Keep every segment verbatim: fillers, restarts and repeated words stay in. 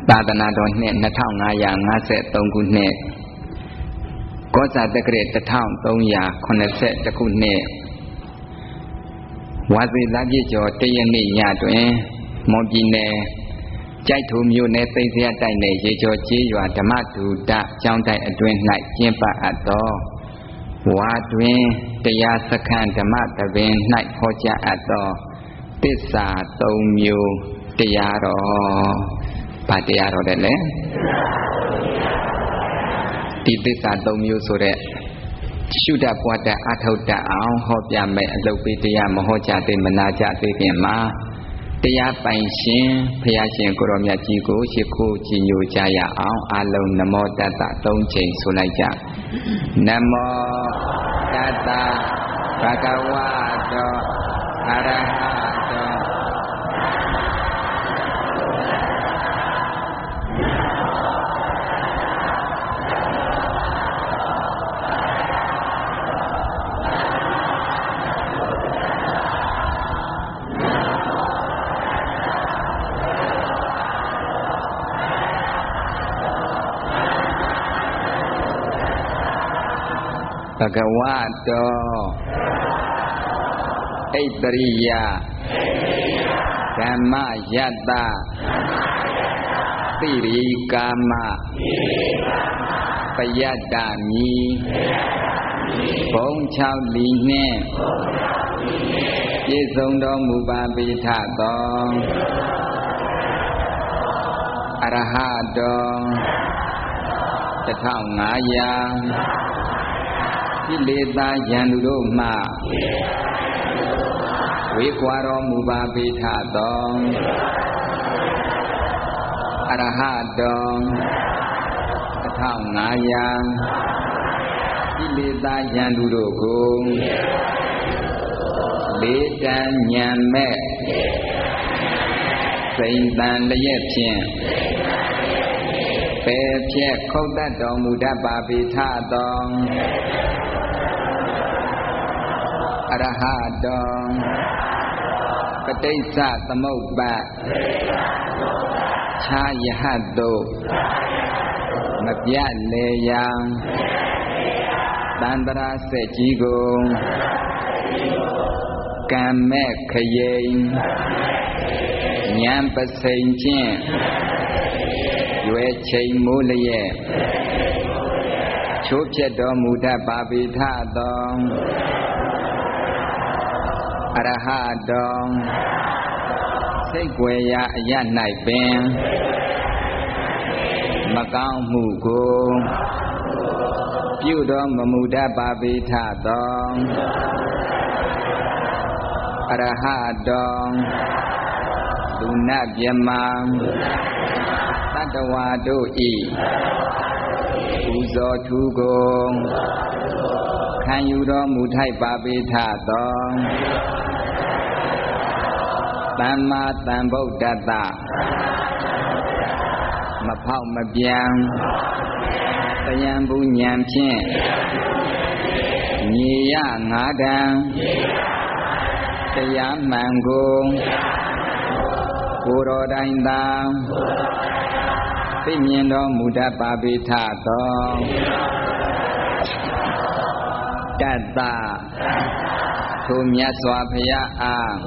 ตาตนาดอนเนี่ยนัทเท่างาอย่างงาเสตรงกุณเนี่ยก็จะตะเกรดตะเท่าตรงอย่างคนเสตะกุณเนี่ยวาสิลาจิโจเตยนิญาตัวเองมองจีเน่ใจถูมิวในติเสียใจในเยโจจีอยู่ธรรมะถูดะจ้องใจอดวนไหนเจียปะอัตโตวาดเวนตยาสขันธรรมะตะเวนไหนพอจะอัตโตติสาตรงมิวตยารอปาตยารอได้เลยติติสาตรงมิวสุเรชุดาปวัตตะอัตถุตะเอาหอบยามไม่อโลปิตยามโหจาติมนาจาติเปียมาတရားပိုင်ရှင်ဘုရားရှင်ကိုရောမြတ်ကြီးကိုရှိခိုးကြည်ညိုကြရအောင်အလုံးနမောတတ္တသုံးချိန်ဆိုလိုက်ကြနမောတတ္တဘဂဝတောအရဟတောဘဂဝတောဣတရိယဓမ္မယတ္တတိရိကာမပယတ္တမိဘုံ၆လီနှင့်ပြည့်စုံတော်မူပါပိထသောအရဟတောတထောင်ငါးရာကိလေသာယံသူတို့မှဝေကွာတော်မူပါပိထသောအရဟတောတထောင်ငါးရာကိလေသာယံသူတို့ကိုလေးတန်ညံမဲ့စိန်တန်လျက်ဖြင့်ပယ်ဖြက်ခုတ်တတ်တော်မူတတ်ပါပိထသောအရဟတောပဋိစ္စသမုပ္ပါခြားယဟတုမပြတ်လေယံတန္တရာစက်ကြီးကိုကံမဲ့ခရိန်ဉာဏ်ပစိန်ချင်းရွယ်ချိန်မိုးလျက်ချိုးဖြတ်တော်မူတတ်ပါပိထသောအရဟတောစိတ်ွယ်ရာအရ၌ပင်မကောင်းမှုကိုပြုတော်မမူတတ်ပါပိထသောအရဟတောလူနာမြမတတ္တဝါတို့ဤပူဇော်ထူးကိုခံယူတော်မူထိုက်ပါပိထသောသမ္မာသမ္ဗုဒ္ဓတ္တမဖောက်မပြန်တယံပုညံဖြင့်ညီရငါးတံတရားမှန်ကိုကိုယ်တော်တိုင်သာသိမြင်တော်မူတတ်ပါပိထသောတတ္တထိုမြတ်စွာဘုရားအား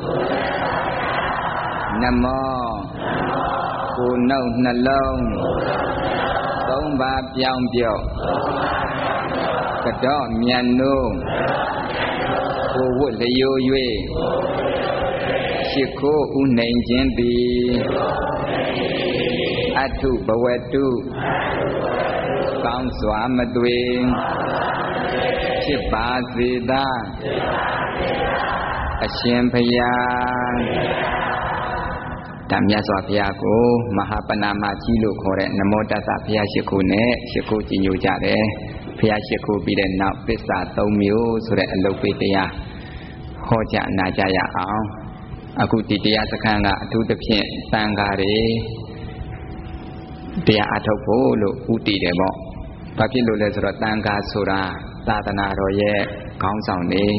နမောကိုယ်နှုတ်နှလုံးသုံးပါးပြောင်းပြော့ကတော့မြတ်နိုးကိုဝတ်လျို၍ရှိခိုးဥနှိမ်ခြင်းသည်အထုဘဝတုကောင်းစွာမသွေဖြစ်ပါစေသာအရှင်ဘုရားဒါမြတ်စွာဘုရားကိုမဟာပဏာမကြီးလို့ခေါ်တဲ့နမောတတ္တဘုရားရှိခိုးနဲ့ရှိခိုးကြည်ညိုကြတယ်ဘုရားရှိခိုးပြီးတဲ့နောက်ပစ္စာသုံးမျိုးဆိုတဲ့အလုပ်ပေးတရားဟောကြားနာကြရအောင်အခုဒီတရားစခန်းကအထူးသဖြင့်သံဃာတွေတရားအထုတ်ဖို့လို့ဥတည်တယ်ပေါ့ဘာဖြစ်လို့လဲဆိုတော့သံဃာဆိုတာသာသနာတော်ရဲ့ခေါင်းဆောင်နေ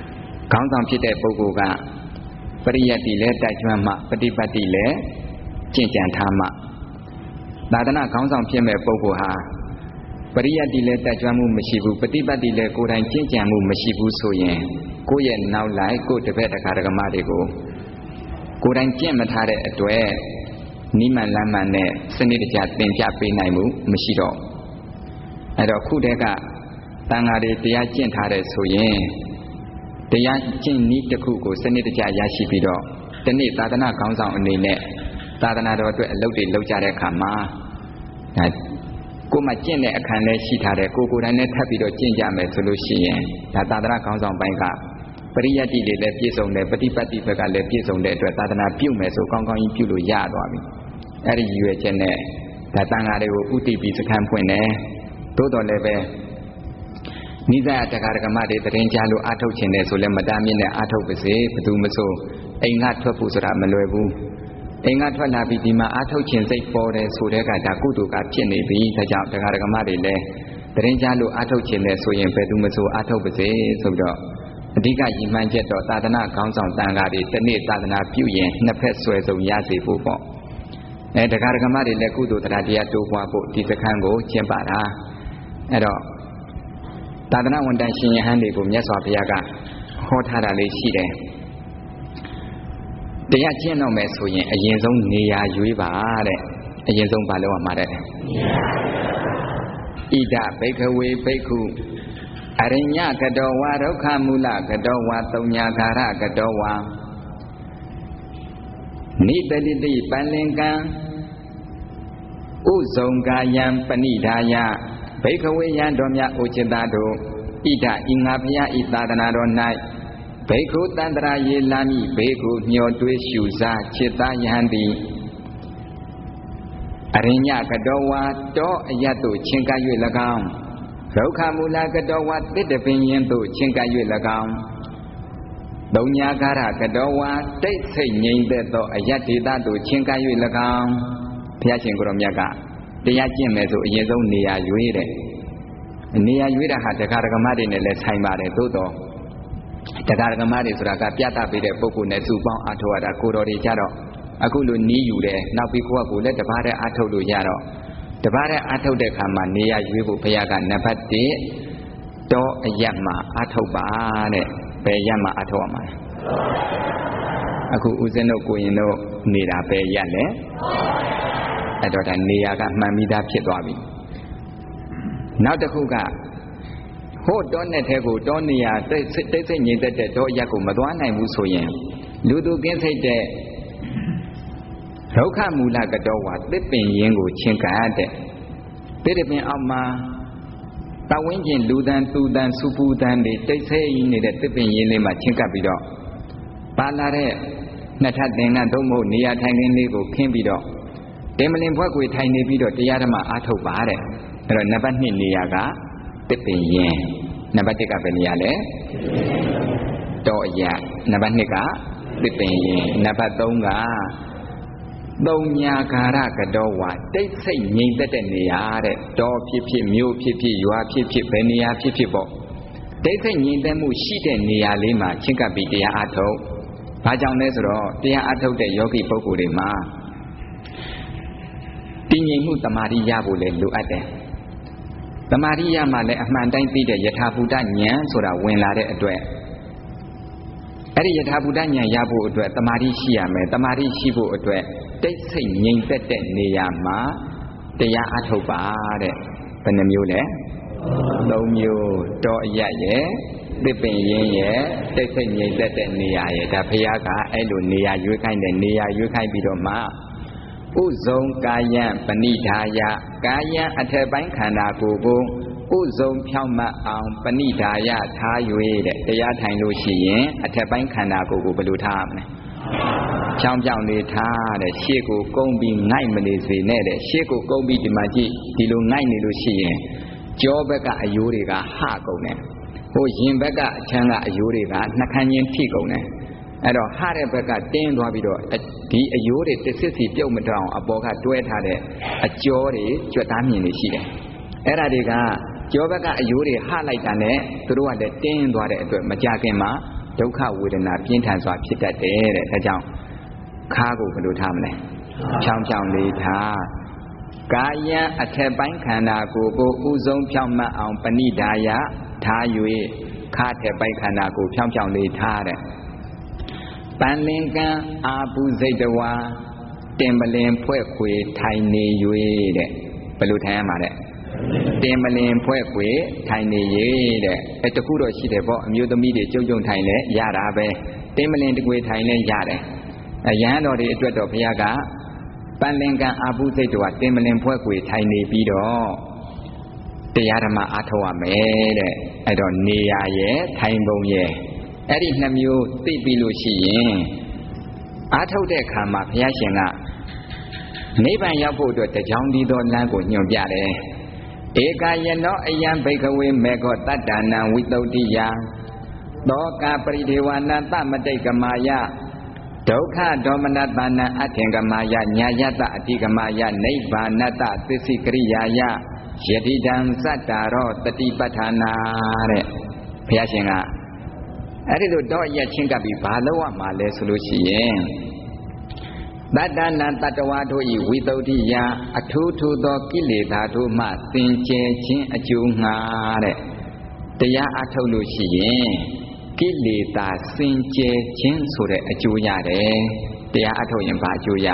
ခေါင်းဆောင်ဖြစ်တဲ့ပုဂ္ဂိုလ်ကပရိယတ်တိလည်းတိုက်ကျွမ်းမှပฏิပတ်တိလည်းကျင့်ကြံထားမှသာသနာခေါင်းဆောင်ဖြစ်မဲ့ပုဂ္ဂိုလ်ဟာပရိယတ်တိလည်းတက်ကြွမှုမရှိဘူးပฏิပတ်တိလည်းကိုယ်တိုင်ကျင့်ကြံမှုမရှိဘူးဆိုရင်ကိုယ့်ရဲ့နောက်လိုက်ကိုယ့်တပည့်တခါတက္ကမတွေကိုကိုယ်တိုင်ကျင့်မထားတဲ့အတွက်နိမန်လမ်းမှန်နဲ့စနစ်တကျသင်ပြပေးနိုင်မှုမရှိတော့အဲ့တော့ခုတည်းကတန်ဃာတွေတရားကျင့်ထားတဲ့ဆိုရင်တရားကျင့်နည်းတစ်ခုကိုစနစ်တကျရရှိပြီးတော့ဒီနေ့သာသနာခေါင်းဆောင်အနေနဲ့သာသနာတော်အတွက်အလုပ်တွေလုပ်ကြတဲ့အခါမှာဒါကိုမှကျင့်တဲ့အခန်းလေးရှိထားတဲ့ကိုကိုယ်တိုင်နဲ့ထပ်ပြီးတော့ကျင့်ကြမယ်ဆိုလို့ရှိရင်ဒါသာသနာခေါင်းဆောင်ပိုင်းကပရိယတ်တိတွေလည်းပြည့်စုံတယ်ပฏิပတ်တိဘက်ကလည်းပြည့်စုံတဲ့အတွက်သာသနာပြုမယ်ဆိုကောင်းကောင်းကြီးပြုလို့ရသွားပြီအဲ့ဒီရည်ရွယ်ချက်နဲ့ဒါတန်ဃာတွေကိုဥတည်ပြီးစခန်းဖွင့်တယ်သို့တော်လည်းပဲနိစ္စယတက္ကရာကမတွေတရင်ကြလို့အာထုတ်ခြင်းနဲ့ဆိုလည်းမတားမြင့်နဲ့အာထုတ်ပါစေဘယ်သူမဆိုအိမ်ကထွက်ဖို့ဆိုတာမလွယ်ဘူးအိမ်ကထွက်လာပြီးဒီမှာအာထုတ်ခြင်းစိတ်ပေါ်တယ်ဆိုတဲ့ကဒါကုသိုလ်ကဖြစ်နေပြီဒါကြောင့်တက္ကရာကမတွေလည်းတရင်ကြလို့အာထုတ်ခြင်းနဲ့ဆိုရင်ဘယ်သူမဆိုအာထုတ်ပါစေဆိုတော့အဓိကရည်မှန်းချက်တော့သာသနာခေါင်းဆောင်တန်ဃာတွေတနေ့သာသနာပြုရင်နှစ်ဖက်ဆွဲဆုံးရစေဖို့ပေါ့အဲတက္ကရာကမတွေလည်းကုသိုလ်တရားတရားတိုးပွားဖို့ဒီစခန်းကိုကျင့်ပတာအဲ့တော့သာသနာဝန်တန်ရှင်ယဟန်တွေကိုမြတ်စွာဘုရားကဟောထားတာလေးရှိတယ်တရားကျင့်တော့မယ်ဆိုရင်အရင်ဆုံးနေရာရွေးပါတဲ့အရင်ဆုံးဘာလုပ်ရမှာတဲ့ဣဒဘိက္ခဝေဘိက္ခုအရိညကတောဝါဒုက္ခမူလကတောဝါသုံးညာကာရကတောဝါနိတတိတိပန္လင်ကံဥဇုံကာယံပဏိဒါယဘိက္ခဝေယံတော်မြတ်ဥจิตတို့ဣဒဤငါဖျားဤသာသနာတော်၌ဘိက္ခုတန္တရာယေလာမိဘေကုညောတွေးရှုစားจิตယဟန်တိအရိညကတောဝါတောအယတ်တို့ချင်းကပ်၍၎င်းဒုက္ခမူလကတောဝါတစ်တပင်ရင်တို့ချင်းကပ်၍၎င်းသုံးညာကာရကတောဝါတိတ်ဆိတ်ငြိမ်သက်သောအယတ်ဒေသတို့ချင်းကပ်၍၎င်းဘုရားရှင်ကိုရောမြတ်ကတရားကျင့်မယ်ဆိုအရင်ဆုံးနေရာရွေးတယ်နေရာရွေးတာဟာတက္ကရာကမတွေနဲ့လည်းဆိုင်ပါတယ်သို့တော့တက္ကရာကမတွေဆိုတာကပြတ်တပေးတဲ့ပုဂ္ဂိုလ်နဲ့စုပေါင်းအားထုတ်ရတာကိုတော်တွေကြတော့အခုလိုနီးယူတယ်နောက်ပြီးကိုယ့်ကကိုယ်လည်းတပါးတည်းအားထုတ်လို့ရတော့တပါးတည်းအားထုတ်တဲ့အခါမှာနေရာရွေးဖို့ဘုရားကနံပါတ်၁တောအယတ်မှာအားထုတ်ပါတဲ့ဘယ်ယတ်မှာအားထုတ်ရမှာလဲအခုဦးဇင်းတို့ကိုရင်တို့နေတာဘယ်ယတ်လဲအဲ့တော့ဒါနေရာကမှန်ပြီးသားဖြစ်သွားပြီနောက်တစ်ခုကဟိုတောနဲ့ထဲကိုတောနေရာတိတ်တိတ်ဆိတ်ငြိမ်သက်တဲ့တောအရက်ကိုမသွားနိုင်ဘူးဆိုရင်လူသူကင်းစိတ်တဲ့ဒုက္ခမူလကတောဝါသစ်ပင်ရင်းကိုချင်းကပ်တဲ့သစ်ပင်အောက်မှာတဝင်းကျင်လူတန်သူတန်စုပူတန်တွေတိတ်ဆိတ်နေတဲ့သစ်ပင်ရင်းလေးမှာချင်းကပ်ပြီးတော့ပါလာတဲ့နှစ်ထပ်သင်္ကန်းသို့မဟုတ်နေရာထိုင်ခင်းလေးကိုခင်းပြီးတော့တင်မလင်ဘွက်ကိုထိုင်နေပြီးတော့တရားဓမ္မအားထုတ်ပါတဲ့အဲ့တော့နံပါတ်၂နေရာကသစ်ပင်ရင်းနံပါတ်၁ကဘယ်နေရာလဲတောအယနံပါတ်၂ကသစ်ပင်ရင်းနံပါတ်၃ကသုံးညာကာရကတောဝါတိတ်ဆိတ်ငြိမ်သက်တဲ့နေရာတဲ့တောဖြစ်ဖြစ်မြို့ဖြစ်ဖြစ်ရွာဖြစ်ဖြစ်ဘယ်နေရာဖြစ်ဖြစ်ပေါ့တိတ်ဆိတ်ငြိမ်သက်မှုရှိတဲ့နေရာလေးမှာချင်းကပ်ပြီးတရားအားထုတ်ဘာကြောင့်လဲဆိုတော့တရားအားထုတ်တဲ့ယောဂီပုဂ္ဂိုလ်တွေမှာတည်ငြိမ်မှုတမာတိရဖို့လည်းလိုအပ်တယ်တမာတိရမှလည်းအမှန်တိုင်းသိတဲ့ယထာဘူတဉာဏ်ဆိုတာဝင်လာတဲ့အတွက်အဲ့ဒီယထာဘူတဉာဏ်ရဖို့အတွက်တမာတိရှိရမယ်တမာတိရှိဖို့အတွက်တိတ်ဆိတ်ငြိမ်သက်တဲ့နေရာမှာတရားအားထုတ်ပါတဲ့ဘယ်နှမျိုးလဲသုံးမျိုးတောအယရဲ့သစ်ပင်ရင်းရဲ့တိတ်ဆိတ်ငြိမ်သက်တဲ့နေရာရဲ့ဒါဘုရားကအဲ့လိုနေရာရွေးခိုင်းတဲ့နေရာရွေးခိုင်းပြီးတော့မှဥဇုံကာယံပဏိဒါယကာယံအထက်ပိုင်းခန္ဓာကိုယ်ကိုဥဇုံဖြောင်းမှတ်အောင်ပဏိဒါယထား၍တဲ့တရားထိုင်လို့ရှိရင်အထက်ပိုင်းခန္ဓာကိုယ်ကိုဘယ်လိုထားရမလဲဖြောင်းဖြောင်းလေးထားတဲ့ရှေ့ကိုကုန်းပြီးငိုက်မနေစေနဲ့တဲ့ရှေ့ကိုကုန်းပြီးဒီမှာကြည့်ဒီလိုငိုက်နေလို့ရှိရင်ကြောဘက်ကအယိုးတွေကဟကုန်တယ်ဟိုရင်ဘက်ကအချမ်းကအယိုးတွေကနှခမ်းချင်းထိကုန်တယ်အဲ့တော့ဟတဲ့ဘက်ကတင်းသွားပြီးတော့ဒီအယိုးတွေတစ်စစ်စီပြုတ်မတောင်အပေါ်ကတွဲထားတဲ့အကြောတွေကြွက်သားမြင်နေရှိတယ်အဲ့ဒါတွေကကြောဘက်ကအယိုးတွေဟလိုက်တာနဲ့သူတို့ကလည်းတင်းသွားတဲ့အတွက်မကြခင်မှာဒုက္ခဝေဒနာပြင်းထန်စွာဖြစ်တတ်တယ်တဲ့ဒါကြောင့်ခါကိုဘယ်လိုထားမလဲဖြောင်းဖြောင်းလေးထားကာယံအထက်ပိုင်းခန္ဓာကိုယ်ကိုဥဆုံးဖြောင်းမှတ်အောင်ပဏိဒါယထား၍ခါထက်ပိုင်းခန္ဓာကိုယ်ဖြောင်းဖြောင်းလေးထားတဲ့ပန်လင်ကံအာပုစိတ်တဝါတင်ပလင်ဖွဲ့ခွေထိုင်နေ၍တဲ့ဘယ်လိုထိုင်ရမှာတဲ့တင်ပလင်ဖွဲ့ခွေထိုင်နေ၍တဲ့အဲတခုတော့ရှိတယ်ပေါ့အမျိုးသမီးတွေကြုံကြုံထိုင်လဲရတာပဲတင်ပလင်တကွေထိုင်လဲရတယ်အရဟန်းတော်တွေအတွက်တော့ဘုရားကပန်လင်ကံအာပုစိတ်တဝါတင်ပလင်ဖွဲ့ခွေထိုင်နေပြီးတော့တရားဓမ္မအားထုတ်ရမယ်တဲ့အဲ့တော့နေရရဲ့ထိုင်ပုံရဲ့အဲ့ဒီနှစ်မျိုးသိပြီလို့ရှိရင်အားထုတ်တဲ့အခါမှာဘုရားရှင်ကနိဗ္ဗာန်ရောက်ဖို့အတွက်တကြောင်ဒီသောလမ်းကိုညွှန်ပြတယ်ဧကယနောအယံဘိကဝေမေခောတတ္တနံဝိတုဒ္ဓိယသောကပရိဒေဝနာသမတိကမာယဒုက္ခဒေါမနတနံအထင်ကမာယညာယတအတိကမာယနိဗ္ဗာနတသစ္စိကရိယာယယတိတံသတ္တာရောတတိပဋ္ဌာနာတဲ့ဘုရားရှင်ကအဲ့ဒီလိုတော့ရက်ချင်းကပ်ပြီးဘာလို့ရမှာလဲဆိုလို့ရှိရင်တတ္တနံတတ္တဝါတို့ဤဝိသုဒ္ဓိယအထူးထူသောကိလေသာတို့မှသင်ကျဲခြင်းအကျိုးငှာတဲ့တရားအထုတ်လို့ရှိရင်ကိလေသာစင်ကြယ်ခြင်းဆိုတဲ့အကျိုးရတယ်တရားအထုတ်ရင်ဘာအကျိုးရ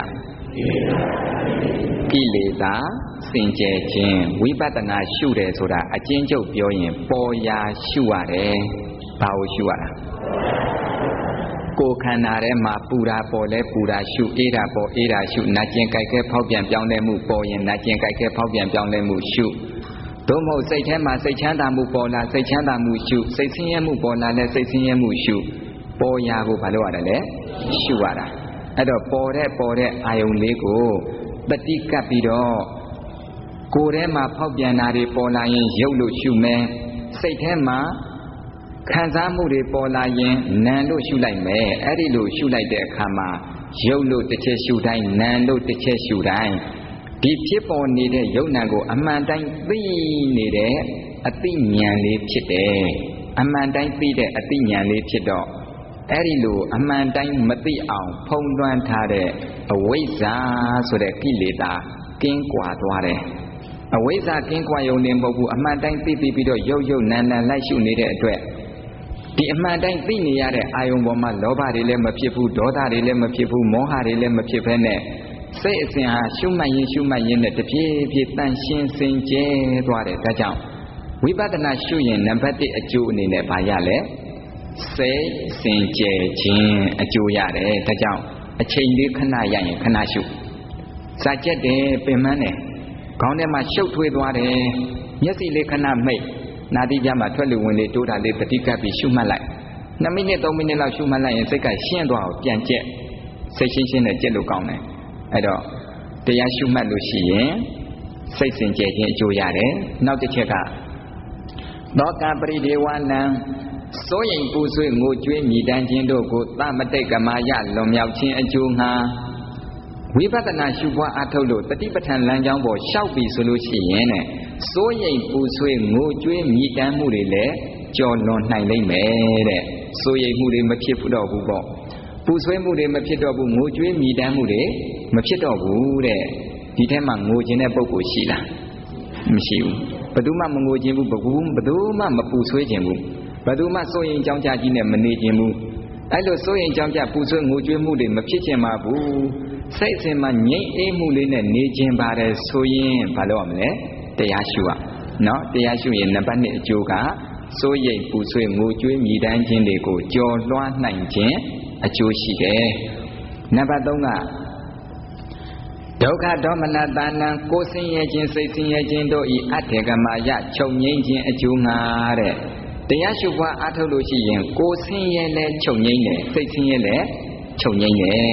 ကိလေသာစင်ကြယ်ခြင်းဝိပဿနာရှုတယ်ဆိုတာအကျဉ်းချုပ်ပြောရင်ပေါ်ရာရှုရတယ်ဘာကိုရှုရတာကိုယ်ခန္ဓာထဲမှာပူတာပေါ်လဲပူတာရှုအေးတာပေါ်အေးတာရှုနာကျင်ကြိုက်ခဲဖောက်ပြန်ပြောင်းလဲမှုပေါ်ရင်နာကျင်ကြိုက်ခဲဖောက်ပြန်ပြောင်းလဲမှုရှုသို့မဟုတ်စိတ်ထဲမှာစိတ်ချမ်းသာမှုပေါ်လာစိတ်ချမ်းသာမှုရှုစိတ်ဆင်းရဲမှုပေါ်လာလဲစိတ်ဆင်းရဲမှုရှုပေါ်ရာကိုဘာလို့ရတယ်လဲရှုရတာအဲ့တော့ပေါ်တဲ့ပေါ်တဲ့အာယုံလေးကိုတတိကပ်ပြီးတော့ကိုယ်ထဲမှာဖောက်ပြန်တာတွေပေါ်လာရင်ရုပ်လို့ရှုမယ်စိတ်ထဲမှာခံစားမှုတွေပေါ်လာရင်နာမ်လို့ရှုလိုက်မယ်အဲ့ဒီလိုရှုလိုက်တဲ့အခါမှာရုပ်လို့တစ်ချက်ရှုတိုင်းနာမ်လို့တစ်ချက်ရှုတိုင်းဒီဖြစ်ပေါ်နေတဲ့ယုံနာကိုအမှန်တိုင်းသိနေတဲ့အသိဉာဏ်လေးဖြစ်တယ်အမှန်တိုင်းသိတဲ့အသိဉာဏ်လေးဖြစ်တော့အဲ့ဒီလိုအမှန်တိုင်းမသိအောင်ဖုံးလွှမ်းထားတဲ့အဝိဇ္ဇာဆိုတဲ့ကိလေသာကင်းကွာသွားတယ်အဝိဇ္ဇာကင်းကွာယုံနေမဟုတ်ဘူးအမှန်တိုင်းသိသိပြီးတော့ရုပ်ရုပ်နာနာလိုက်ရှုနေတဲ့အတွက်ဒီအမှန်တိုင်းသိနေရတဲ့အာယုံပေါ်မှာလောဘတွေလည်းမဖြစ်ဘူးဒေါသတွေလည်းမဖြစ်ဘူးမောဟတွေလည်းမဖြစ်ဘဲနဲ့စိတ်အစဉ်ဟာရှုမှတ်ရင်ရှုမှတ်ရင်နဲ့တပြေးပြေးတန့်ရှင်းစင်ကြဲသွားတယ်ဒါကြောင့်ဝိပဿနာရှုရင်နံပါတ်တစ်အကျိုးအနေနဲ့ဘာရလဲစိတ်စင်ကြဲခြင်းအကျိုးရတယ်ဒါကြောင့်အချိန်လေးခဏရရင်ခဏရှုစာကျက်တယ်ပင်မန်းတယ်ခေါင်းထဲမှာရှုပ်ထွေးသွားတယ်မျက်စိလေးခဏမိတ်နာတိကြမှာထွက်လူဝင်လေးတိုးတာလေးတတိကပ်ပြီးရှုမှတ်လိုက်နှစ်မိနစ်သုံးမိနစ်လောက်ရှုမှတ်လိုက်ရင်စိတ်ကရှင်းသွားအောင်ပြန်ကျက်စိတ်ရှင်းရှင်းနဲ့ကျက်လို့ကောင်းတယ်အဲ့တော့တရားရှုမှတ်လို့ရှိရင်စိတ်စင်ကြယ်ခြင်းအကျိုးရတယ်နောက်တစ်ချက်ကသောကပရိဒေဝနံစိုးရိမ်ပူဆွေးငိုကြွေးမြည်တမ်းခြင်းတို့ကိုသမတိတ်ကမာယလွန်မြောက်ခြင်းအကျိုးငှာဝိပဿနာရှုပွားအားထုတ်လို့တတိပဋ္ဌာန်လမ်းကြောင်းပေါ်လျှောက်ပြီဆိုလို့ရှိရင်တဲ့စိုးရိမ်ပူဆွေးငိုကြွေးမြည်တမ်းမှုတွေလည်းကျော်လွန်နိုင်လိမ့်မယ်တဲ့စိုးရိမ်မှုတွေမဖြစ်တော့ဘူးပေါ့ပူဆွေးမှုတွေမဖြစ်တော့ဘူးငိုကြွေးမြည်တမ်းမှုတွေမဖြစ်တော့ဘူးတဲ့ဒီထဲမှာငိုခြင်းတဲ့ပုဂ္ဂိုလ်ရှိလားမရှိဘူးဘယ်သူမှမငိုခြင်းဘူးဘယ်သူမှမပူဆွေးခြင်းဘူးဘယ်သူမှစိုးရင်ကြောင်းကြကြီးနဲ့မနေခြင်းဘူးအဲ့လိုစိုးရင်ကြောင်းကြပူဆွေးငိုကြွေးမှုတွေမဖြစ်ခြင်းပါဘူးစိတ်အစဉ်မှာငြိမ့်အေးမှုလေးနဲ့နေခြင်းပါတယ်ဆိုရင်ဘာလို့ရမလဲတရားရှုရနော်တရားရှုရင်နံပါတ်နှစ်အကျိုးကစိုးရိမ်ပူဆွေးငိုကြွေးမြည်တမ်းခြင်းတွေကိုကြော်လွှားနိုင်ခြင်းအကျိုးရှိတယ်နံပါတ်သုံးကဒုက္ခဒေါမနတာနံကိုယ်ဆင်းရဲခြင်းစိတ်ဆင်းရဲခြင်းတို့ဤအထေကမာယချုပ်ငြိမ်းခြင်းအကျိုးငှာတဲ့တရားရှုပွားအားထုတ်လို့ရှိရင်ကိုယ်ဆင်းရဲလဲချုပ်ငြိမ်းတယ်စိတ်ဆင်းရဲလဲချုပ်ငြိမ်းတယ်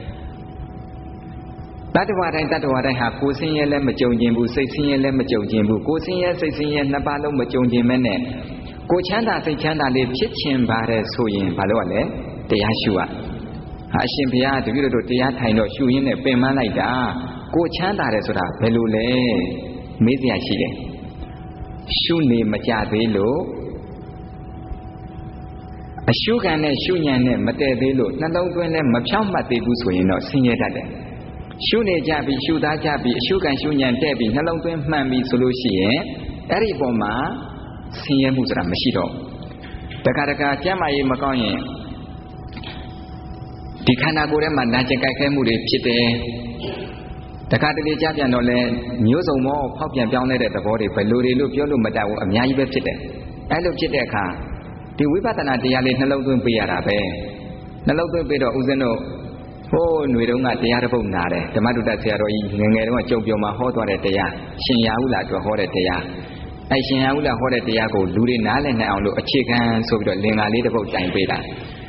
တတ္တဝါတိုင်းတတ္တဝါတိုင်းဟာကိုယ်ဆင်းရဲလဲမကြုံခြင်းဘူးစိတ်ဆင်းရဲလဲမကြုံခြင်းဘူးကိုယ်ဆင်းရဲစိတ်ဆင်းရဲနှစ်ပါးလုံးမကြုံခြင်းမဲ့နဲ့ကိုယ်ချမ်းသာစိတ်ချမ်းသာလေးဖြစ်ခြင်းပါတယ်ဆိုရင်ဘာလို့ လဲတရားရှုရအရှင်ဘုရားတပည့်တော်တို့တရားထိုင်တော့ရှုရင်းနဲ့ပင်ပန်းလိုက်တာကိုချမ်းသာတယ်ဆိုတာဘယ်လိုလဲမေးစရာရှိတယ်ရှုနေမကြသေးလို့အရှုခံနဲ့ရှုညံနဲ့မတည့်သေးလို့နှလုံးသွင်းနဲ့မဖြောင့်မှတ်သေးဘူးဆိုရင်တော့ဆင်းရဲတတ်တယ်ရှုနေကြပြီရှုသားကြပြီအရှုခံရှုဉဏ်တဲ့ပြီနှလုံးသွင်းမှန်ပြီဆိုလို့ရှိရင်အဲ့ဒီပုံမှာဆင်းရဲမှုဆိုတာမရှိတော့တခါတခါကျမ်းမာရေးမကောင်းရင်ဒီခန္ဓာကိုယ်ထဲမှာနာကျင်ကြိုက်ခဲမှုတွေဖြစ်တယ်တခါတလေကြပြန်တော့လဲမျိုးစုံမောဖောက်ပြန်ပြောင်းလဲတဲ့သဘောတွေဘယ်လိုတွေလို့ပြောလို့မတတ်ဘူးအများကြီးပဲဖြစ်တယ်အဲ့လိုဖြစ်တဲ့အခါဒီဝိပဿနာတရားလေးနှလုံးသွင်းပေးရတာပဲနှလုံးသွင်းပေးတော့ဦးဇင်းတို့ဟိုးຫນွေတုန်းကတရားတစ်ပုဒ်နာတယ်ဓမ္မတုတ္တဆရာတော်ကြီးငယ်ငယ်တုန်းကကြုံပြောမှာဟောသွားတဲ့တရားရှင်ရာဟုလာအတွက်ဟောတဲ့တရားအဲ့ရှင်ရာဟုလာဟောတဲ့တရားကိုလူတွေနားလည်နိုင်အောင်လို့အခြေခံဆိုပြီးတော့လင်္ကာလေးတစ်ပုဒ်တိုင်ပေးတာ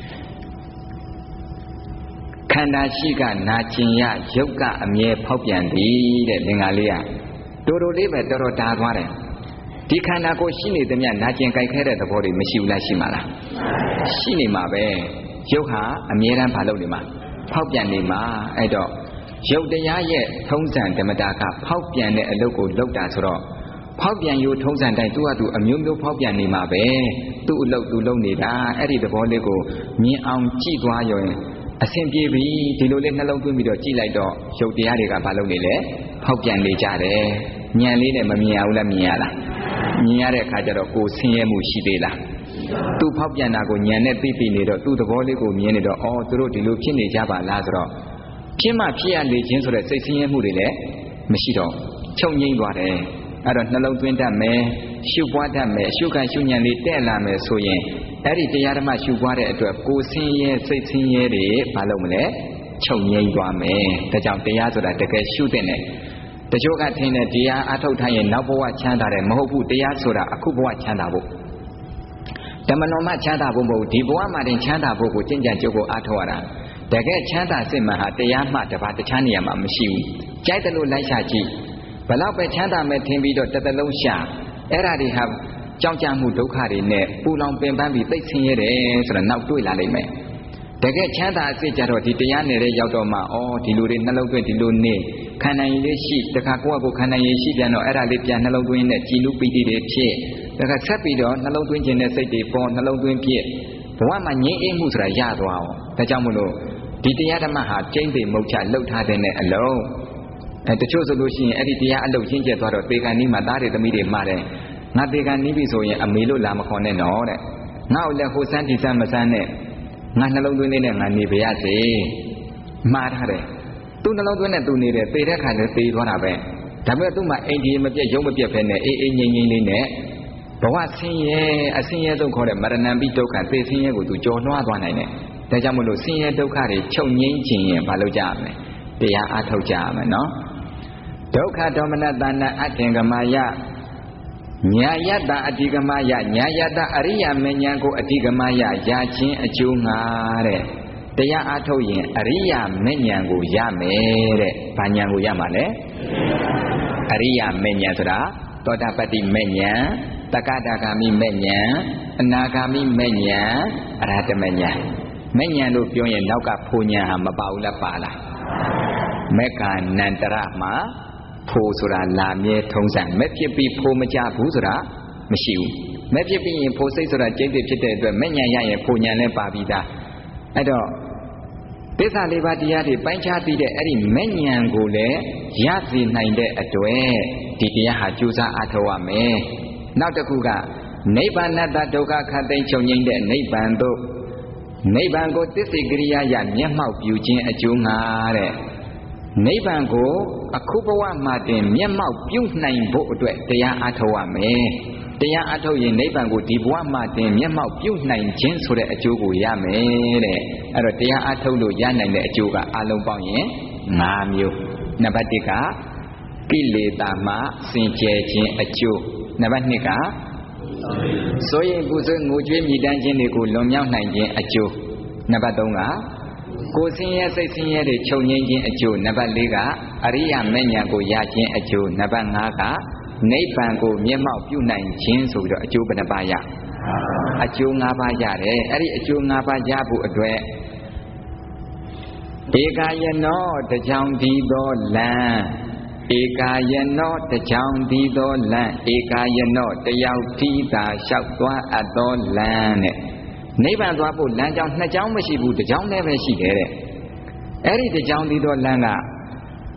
ခန္ဓာရှိကနာကျင်ရရုပ်ကအမြဲဖောက်ပြန်သည်တဲ့လင်္ကာလေးကတိုးတိုးလေးပဲတော်တော်တားသွားတယ်ဒီခန္ဓာကိုရှိနေသမျှနာကျင်ကြိုက်ခဲတဲ့သဘောတွေမရှိဘူးလားရှိမှာလားရှိနေမှာပဲရုပ်ဟာအမြဲတမ်းမလုပ်နေမှာဖောက်ပြန်နေမှာအဲ့တော့ရုပ်တရားရဲ့ထုံးစံဓမ္မတာကဖောက်ပြန်တဲ့အလုပ်ကိုလုပ်တာဆိုတော့ဖောက်ပြန်ယူထုံးစံတိုင်းသူ့ဟာသူအမျိုးမျိုးဖောက်ပြန်နေမှာပဲသူ့အလုပ်သူလုပ်နေတာအဲ့ဒီသဘောလေးကိုမြင်အောင်ကြည့်သွားရင်အဆင်ပြေပြီဒီလိုလေးနှလုံးသွင်းပြီးတော့ကြည့်လိုက်တော့ရုပ်တရားတွေကဘာလုပ်နေလဲဖောက်ပြန်နေကြတယ်ဉာဏ်လေးနဲ့မမြင်ရဘူးလားမြင်ရလားမြင်ရတဲ့အခါကျတော့ကိုယ်ဆင်းရဲမှုရှိသေးလားသူဖောက်ပြန်တာကိုဉာဏ်နဲ့သိပြီးနေတော့သူ့သဘောလေးကိုမြင်နေတော့အော်သူတို့ဒီလိုဖြစ်နေကြပါလားဆိုတော့ဖြစ်မှဖြစ်ရလေခြင်းဆိုတဲ့စိတ်ဆင်းရဲမှုတွေလည်းမရှိတော့ချုပ်ငြိမ့်သွားတယ်အဲ့တော့နှလုံးသွင်းတတ်မယ်ရှုပွားတတ်မယ်ရှုခံရှုဉဏ်လေးတဲ့လာမယ်ဆိုရင်အဲ့ဒီတရားဓမ္မရှုပွားတဲ့အတွက်ကိုယ်ဆင်းရဲစိတ်ဆင်းရဲတွေဘာလို့မလဲချုပ်ငြိမ့်သွားမယ်ဒါကြောင့်တရားဆိုတာတကယ်ရှုတဲ့နဲ့တချို့ကထင်တယ်တရားအထုတ်ထားရင်နောက်ဘဝချမ်းသာတယ်မဟုတ်ဘူးတရားဆိုတာအခုဘဝချမ်းသာဖို့ဓမ္မတော်မှချမ်းသာဖို့မဟုတ်ဒီဘဝမှာတင်ချမ်းသာဖို့ကိုကျင့်ကြံကြိုးကိုအားထုတ်ရတာတကယ်ချမ်းသာစစ်မှန်ဟာတရားမှတပါးတခြားနေရာမှာမရှိဘူးကြိုက်တယ်လို့လိုက်ရှာကြည့်ဘလောက်ပဲချမ်းသာမဲ့ထင်ပြီးတော့တစ်သလုံးရှာအဲ့ဒါတွေဟာကြောက်ကြမှုဒုက္ခတွေနဲ့ပူလောင်ပင်ပန်းပြီးသိဆင်းရဲတယ်ဆိုတော့နောက်တွေ့လာလိမ့်မယ်တကယ်ချမ်းသာအစစ်ကြတော့ဒီတရားနယ်တဲ့ရောက်တော့မှဩဒီလိုတွေနှလုံးသွင်းဒီလိုနေခန္ဓာရည်လေးရှိတခါကိုယ့်အကိုခန္ဓာရည်ရှိပြန်တော့အဲ့ဒါလေးပြန်နှလုံးသွင်းနဲ့ကြည်နုပီတိတွေဖြစ်တခါဆက်ပြီးတော့နှလုံးသွင်းခြင်းနဲ့စိတ်တွေပေါ်နှလုံးသွင်းဖြစ်ဘဝမှာငြိမ်းအေးမှုဆိုတာရသွားအောင်ဒါကြောင့်မလို့ဒီတရားဓမ္မဟာကျင့်သိမုတ်ချလှုပ်ထားတဲ့အလုံးအဲတချို့ဆိုလို့ရှိရင်အဲ့ဒီတရားအလုပ်ရှင်းကျက်သွားတော့သေကံနီးမှာသားတွေသမီးတွေမှာတယ်ငါသေကံနီးပြီဆိုရင်အမေလို့လာမခေါ်နဲ့တော့တဲ့ငါ့ကိုလည်းဟိုစမ်းဒီစမ်းမစမ်းနဲ့ငါနှလုံးသွင်းနေတဲ့ငါနေပါရစေမှားထားတယ်သူ့နှလုံးသွင်းနဲ့သူနေတယ်သေတဲ့ခါကျသေသွားတာပဲဒါပေမဲ့သူ့မှာအိမ်ကြီးမပြတ်ရုံမပြတ်ပဲနဲ့အေးအေးငြိမ်ငြိမ်လေးနဲ့ဘဝဆင်းရဲအဆင်းရဲဆုံးခေါ်တဲ့မရဏံပိဒုက္ခသေဆင်းရဲကိုသူကြော်လွှားသွားနိုင်တယ်ဒါကြောင့်မလို့ဆင်းရဲဒုက္ခတွေချုပ်ငြိမ်းခြင်းရင်မလုပ်ကြရမယ်တရားအားထုတ်ကြရမယ်နော်ဒုက္ခဒေါမနတနာအထင်ကမာယညာယတအဓိကမာယညာယတအရိယမဉ္ဇဉ်ကိုအဓိကမာယရခြင်းအကျိုးငါတဲ့တရားအားထုတ်ရင်အရိယမဉ္ဇဉ်ကိုရမယ်တဲ့ဘာဉာဏ်ကိုရမှာလဲအရိယမဉ္ဇဉ်ဆိုတာသောတာပတ္တိမဉ္ဇဉ်တက္ကတာဂာမိမဉ္ဇဉ်အနာဂာမိမဉ္ဇဉ်အရဟတမဉ္ဇဉ်မဉ္ဇဉ်လို့ပြောရင်နောက်ကဖိုဉာဏ်ဟာမပါဘူးလားပါလားမေက္ခာနန္တရမှာဖိုဆိုတာလာမြဲထုံးစံမဲ့ဖြစ်ပြီးဖိုမကြဘူးဆိုတာမရှိဘူးမဲ့ဖြစ်ပြီးရင်ဖိုစိတ်ဆိုတာကျိတ်တိဖြစ်တဲ့အတွက်မဲ့ဉာဏ်ရရင်ဖိုဉာဏ်လည်းပါပြီးသားအဲ့တော့သစ္စာလေးပါးတရားတွေပိုင်းခြားသိတဲ့အဲ့ဒီမဲ့ဉာဏ်ကိုလည်းရစေနိုင်တဲ့အတွက်ဒီတရားဟာကြိုးစားအားထုတ်ရမယ်နောက်တစ်ခုကနိဗ္ဗာန်တဒုက္ခခတ်သိမ်းချုပ်ငြိမ်းတဲ့နိဗ္ဗာန်သို့နိဗ္ဗာန်ကိုသစ္စေကရိယာယမျက်မှောက်ပြုခြင်းအကျိုးငါတဲ့နိဗ္ဗာန်ကိုအခုဘဝမှာတင်မျက်မှောက်ပြုနိုင်ဖို့အတွက်တရားအားထုတ်ရမယ်တရားအားထုတ်ရင်နိဗ္ဗာန်ကိုဒီဘဝမှာတင်မျက်မှောက်ပြုနိုင်ခြင်းဆိုတဲ့အကျိုးကိုရမယ်တဲ့အဲ့တော့တရားအားထုတ်လို့ရနိုင်တဲ့အကျိုးကအလုံးပေါင်းရင်၅မျိုးနံပါတ်၁ကကိလေသာမှစင်ကြယ်ခြင်းအကျိုးနံပါတ်၂ကဆိုရင်ကုသိုလ်ငိုကြွေးမြည်တမ်းခြင်းတွေကိုလွန်မြောက်နိုင်ခြင်းအကျိုးနံပါတ်၃ကကိုယ်ဆင်းရဲစိတ်ဆင်းရဲတွေချုပ်ငြိမ်းခြင်းအကျိုးနံပါတ်၄ကအရိယာမဉ္ဇဉ်ကိုရခြင်းအကျိုးနံပါတ်၅ကနိဗ္ဗာန်ကိုမျက်မှောက်ပြုနိုင်ခြင်းဆိုပြီးတော့အကျိုးဘယ်နှပါးရအကျိုး၅ပါးရတယ်အဲ့ဒီအကျိုး၅ပါးရဖို့အတွက်ဧကာယနောတကြောင်ဒီသောလံဧကာယနောတကြောင်ဒီသောလံဧကာယနောတယောက်ထိသာလျှောက်သွားအပ်သောလံတဲ့နိဗ္ဗာန်သွားဖို့လမ်းကြောင်းနှစ်ကြောင်းမရှိဘူးတစ်ကြောင်းနဲ့ပဲရှိတယ်တဲ့အဲ့ဒီတစ်ကြောင်းဒီသောလမ်းက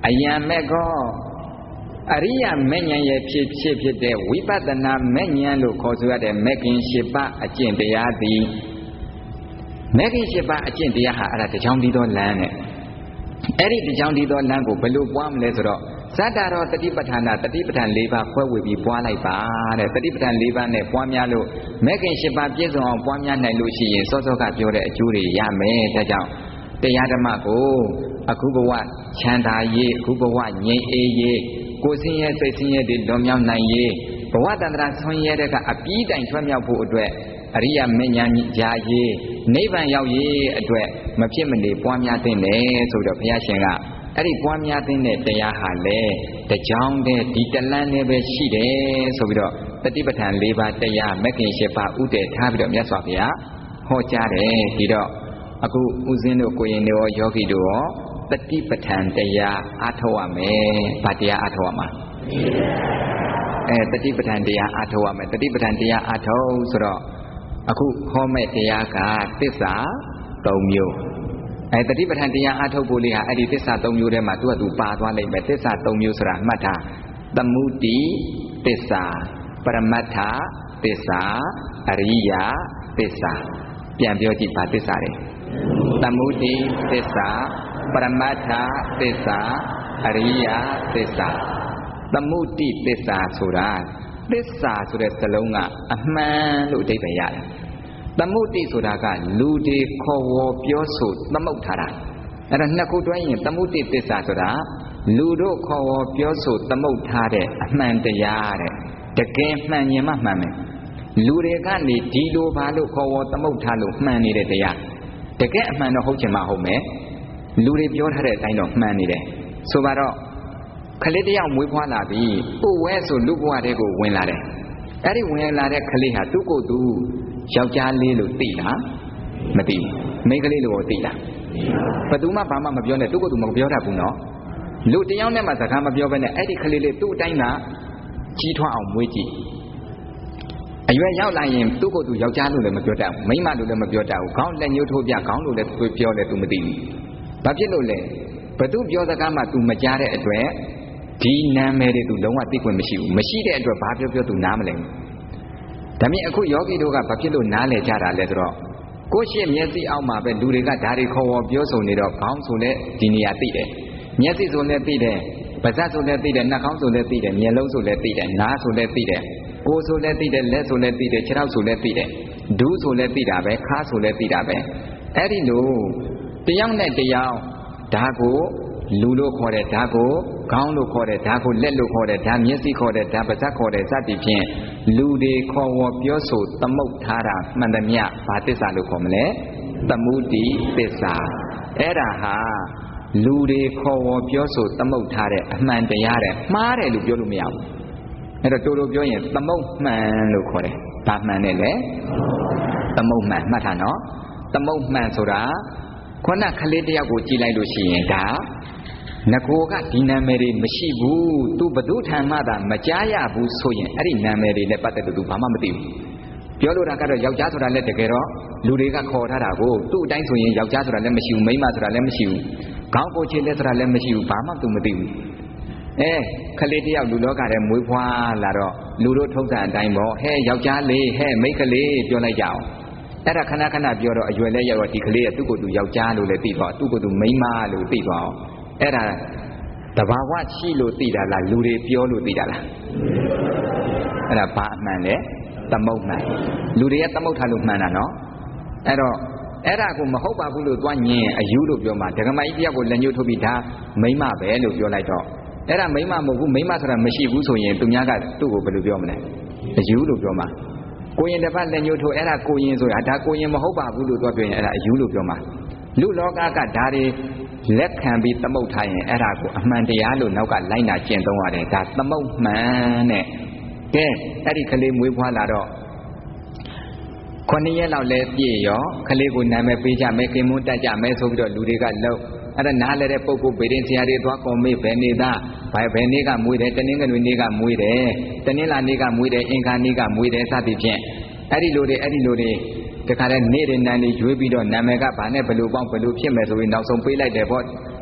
အယံမဲ့ကောအရိယမဲ့ဉဏ်ရဲ့ဖြစ်ဖြစ်ဖြစ်တဲ့ဝိပဿနာမဲ့ဉဏ်လို့ခေါ်ဆိုရတဲ့မဲ့ခင်၈ပါးအကျင့်တရားသည်မဲ့ခင်၈ပါးအကျင့်တရားဟာအဲ့ဒါတကြောင်တည်းသောလမ်းနဲ့အဲ့ဒီတကြောင်တည်းသောလမ်းကိုဘယ်လိုပွားမလဲဆိုတော့ဇတ္တရောတတိပဋ္ဌာနာတတိပဋ္ဌာန်၄ပါးခွဲဝေပြီးပွားလိုက်ပါတဲ့တတိပဋ္ဌာန်၄ပါးနဲ့ပွားများလို့မဲ့ခင်၈ပါးပြည့်စုံအောင်ပွားများနိုင်လို့ရှိရင်စောစောကပြောတဲ့အကျိုးတွေရမယ်ဒါကြောင့်တရားဓမ္မကိုအခုဘဝချမ်းသာရေးအခုဘဝငြိမ်းအေးရေးကိုယ်ဆင်းရဲစိတ်ဆင်းရဲတွေလွန်မြောက်နိုင်ရေးဘဝတန္တရာဆွမ်းရဲတဲ့ကအပြီးတိုင်ထွတ်မြောက်ဖို့အတွက်အရိယာမဉ္ဇဉ်ကြာရေးနိဗ္ဗာန်ရောက်ရေးအတွက်မဖြစ်မနေပွားများတဲ့တယ်ဆိုတော့ဘုရားရှင်ကအဲ့ဒီပွားများတဲ့တရားဟာလေတကြောင်တည်းဒီတလန်းနဲ့ပဲရှိတယ်ဆိုပြီးတော့တတိပဋ္ဌာန်၄ပါးတရားမဂ်ခင်၈ပါးဥတည်ထားပြီးတော့မြတ်စွာဘုရားဟောကြားတယ်ဒီတော့အခုဦးဇင်းတို့ကိုရင်တို့ရောယောဂီတို့ရောတတိပဋ္ဌာန်တရားအားထုတ်ရမယ်ဗာတရားအားထုတ်ရမှာအဲတတိပဋ္ဌာန်တရားအားထုတ်ရမယ်တတိပဋ္ဌာန်တရားအားထုတ်ဆိုတော့အခုဟောမဲ့တရားကသစ္စာ၃မျိုးအဲတတိပဋ္ဌာန်တရားအားထုတ်ဖို့လေးဟာအဲ့ဒီသစ္စာ၃မျိုးထဲမှာသူ့အတူပါသွားလိမ့်မယ်သစ္စာ၃မျိုးဆိုတာမှတ်ထားသမုဒိသစ္စာပရမတ္ထသစ္စာအရိယသစ္စာပြန်ပြောကြည့်ပါသစ္စာတွေသမုဒိသစ္စာပရမတ္ထသစ္စာအရိယသစ္စာသမုဒိသစ္စာဆိုတာသစ္စာဆိုတဲ့စလုံးကအမှန်လို့အဓိပ္ပာယ်ရတယ်သမုဒိဆိုတာကလူတွေခေါ်ဝေါ်ပြောဆိုသမုတ်ထားတာအဲ့ဒါနှစ်ခုတွဲရင်သမုဒိသစ္စာဆိုတာလူတို့ခေါ်ဝေါ်ပြောဆိုသမုတ်ထားတဲ့အမှန်တရားတဲ့တကယ်မှန်ရင်မှမှန်မယ်လူတွေကနေဒီလိုပါလို့ခေါ်ဝေါ်သမုတ်ထားလို့မှန်နေတဲ့တရားတကယ်အမှန်တော့ဟုတ်ချင်မှဟုတ်မယ်လူတွေပြောထားတဲ့အတိုင်းတော့မှန်နေတယ်ဆိုပါတော့ခလေးတယောက်မွေးဖွားလာပြီဥဝဲဆိုလူဘဝတဲ့ကိုဝင်လာတယ်အဲ့ဒီဝင်လာတဲ့ခလေးဟာသူ့ကိုယ်သူယောက်ျားလေးလို့သိလားမသိဘူးမိန်းကလေးလို့သိလားဘယ်သူမှဘာမှမပြောနဲ့သူ့ကိုယ်သူမပြောတတ်ဘူးနော်လူတယောက်နဲ့မှစကားမပြောဘဲနဲ့အဲ့ဒီခလေးလေးသူ့အတိုင်းသာကြီးထွားအောင်မွေးကြည့်အရွယ်ရောက်လာရင်သူ့ကိုယ်သူယောက်ျားလို့လည်းမပြောတတ်ဘူးမိန်းမလို့လည်းမပြောတတ်ဘူးခေါင်းလက်ညှိုးထိုးပြခေါင်းလို့လည်းသူပြောတယ်သူမသိဘူးဘာဖြစ်လို့လဲဘသူပြောစကားမှ तू မကြားတဲ့အတွက်ဒီနာမည်တွေ तू လုံးဝသိခွင့်မရှိဘူးမရှိတဲ့အတွက်ဘာပြောပြော तू နားမလည်ဘူးဒါမြင်အခုယောဂီတို့ကဘာဖြစ်လို့နားလည်ကြတာလဲဆိုတော့ကိုယ့်ရှေ့မျက်စိအောက်မှာပဲလူတွေကဓာရီခေါ်ဝေါ်ပြောဆိုနေတော့ခေါင်းဆိုလည်းဒီနေရာသိတယ်မျက်စိဆိုလည်းသိတယ်ပါးစပ်ဆိုလည်းသိတယ်နှာခေါင်းဆိုလည်းသိတယ်မျက်လုံးဆိုလည်းသိတယ်နားဆိုလည်းသိတယ်ကိုယ်ဆိုလည်းသိတယ်လက်ဆိုလည်းသိတယ်ခြေထောက်ဆိုလည်းသိတယ်ဒူးဆိုလည်းသိတာပဲခါးဆိုလည်းသိတာပဲအဲ့ဒီလိုတယောက်နဲ့တယောက်ဓာကိုလူလို့ခေါ်တဲ့ဓာကိုခေါင်းလို့ခေါ်တဲ့ဓာကိုလက်လို့ခေါ်တဲ့ဓာမျက်စိခေါ်တဲ့ဓာပါးစပ်ခေါ်တဲ့စသည်ဖြင့်လူတွေခေါ်ဝေါ်ပြောဆိုသမုတ်ထားတာမှန်သမျှဘာသစ္စာလို့ခေါ်မလဲသမုဒိသစ္စာအဲ့ဒါဟာလူတွေခေါ်ဝေါ်ပြောဆိုသမုတ်ထားတဲ့အမှန်တရားတဲ့မှားတယ်လို့ပြောလို့မရဘူးအဲ့တော့တိုးတိုးပြောရင်သမုတ်မှန်လို့ခေါ်တယ်ဒါမှန်တယ်လေသမုတ်မှန်မှတ်ထားနော်သမုတ်မှန်ဆိုတာခုနကလေးတယောက်ကိုကြည့်လိုက်လို့ရှိရင်ဒါငကိုကဒီနာမည်တွေမရှိဘူးသူဘသူထံမှသာမကြားရဘူးဆိုရင်အဲ့ဒီနာမည်တွေနဲ့ပတ်သက်လို့သူဘာမှမသိဘူးပြောလို့တာကတော့ယောက်ျားဆိုတာလည်းတကယ်တော့လူတွေကခေါ်ထားတာကိုသူ့အတိုင်းဆိုရင်ယောက်ျားဆိုတာလည်းမရှိဘူးမိန်းမဆိုတာလည်းမရှိဘူးခေါင်းကိုခြေလက်ဆိုတာလည်းမရှိဘူးဘာမှသူမသိဘူးအဲခလေးတယောက်လူလောကထဲမွေးဖွားလာတော့လူတို့ထုံးစံအတိုင်းပေါ့ဟဲ့ယောက်ျားလေးဟဲ့မိန်းကလေးပြောလိုက်ကြအောင်အဲ့ဒါခဏခဏပြောတော့အရွယ်လဲရောက်တော့ဒီကလေးကသူ့ကိုယ်သူယောက်ျားလို့လည်းသိသွားသူ့ကိုယ်သူမိန်းမလို့သိသွားအောင်အဲ့ဒါတဘာဝရှိလို့သိတာလားလူတွေပြောလို့သိတာလားအဲ့ဒါဘာအမှန်လဲသမုတ်မှန်လူတွေကသမုတ်ထားလို့မှန်တာနော်အဲ့တော့အဲ့ဒါကိုမဟုတ်ပါဘူးလို့သွားညင်အယူလို့ပြောမှာဒကမကြီးတယောက်ကိုလက်ညှိုးထုတ်ပြီးဒါမိန်းမပဲလို့ပြောလိုက်တော့အဲ့ဒါမိန်းမမဟုတ်ဘူးမိန်းမဆိုတာမရှိဘူးဆိုရင်သူများကသူ့ကိုဘယ်လိုပြောမလဲအယူလို့ပြောမှာကိုရင်တစ်ပတ်လက်ညှိုးထိုးအဲ့ဒါကိုရင်ဆိုတာဒါကိုရင်မဟုတ်ပါဘူးလို့သွားပြောရင်အဲ့ဒါအယူလို့ပြောမှာလူလောကကဒါတွေလက်ခံပြီးသမုတ်ထားရင်အဲ့ဒါကိုအမှန်တရားလို့နောက်ကလိုက်နာကျင့်သုံးရတယ်ဒါသမုတ်မှန်တဲ့ကဲအဲ့ဒီကလေးမွေးဖွားလာတော့ခုနှစ်ရက်လောက်လဲပြည့်ရောကလေးကိုနာမည်ပေးကြမယ်ခင်မွန်းတက်ကြမယ်ဆိုပြီးတော့လူတွေကလှုပ်အဲ့ဒါနားလဲတဲ့ပုဂ္ဂိုလ်ဗေဒင်ဆရာတွေသွားကော်မေးဘယ်နေသားဘယ်ဘယ်နေ့ကမွေးတယ်တနင်္ဂနွေနေ့ကမွေးတယ်တနင်္လာနေ့ကမွေးတယ်အင်္ဂါနေ့ကမွေးတယ်စသည်ဖြင့်အဲ့ဒီလိုတွေအဲ့ဒီလိုတွေတခါတည်းနေ့တွေနန်းတွေရွေးပြီးတော့နာမည်ကဘာနဲ့ဘယ်လိုပေါင်းဘယ်လိုဖြစ်မယ်ဆိုပြီးနောက်ဆုံးပေးလိုက်တယ်ပေါ့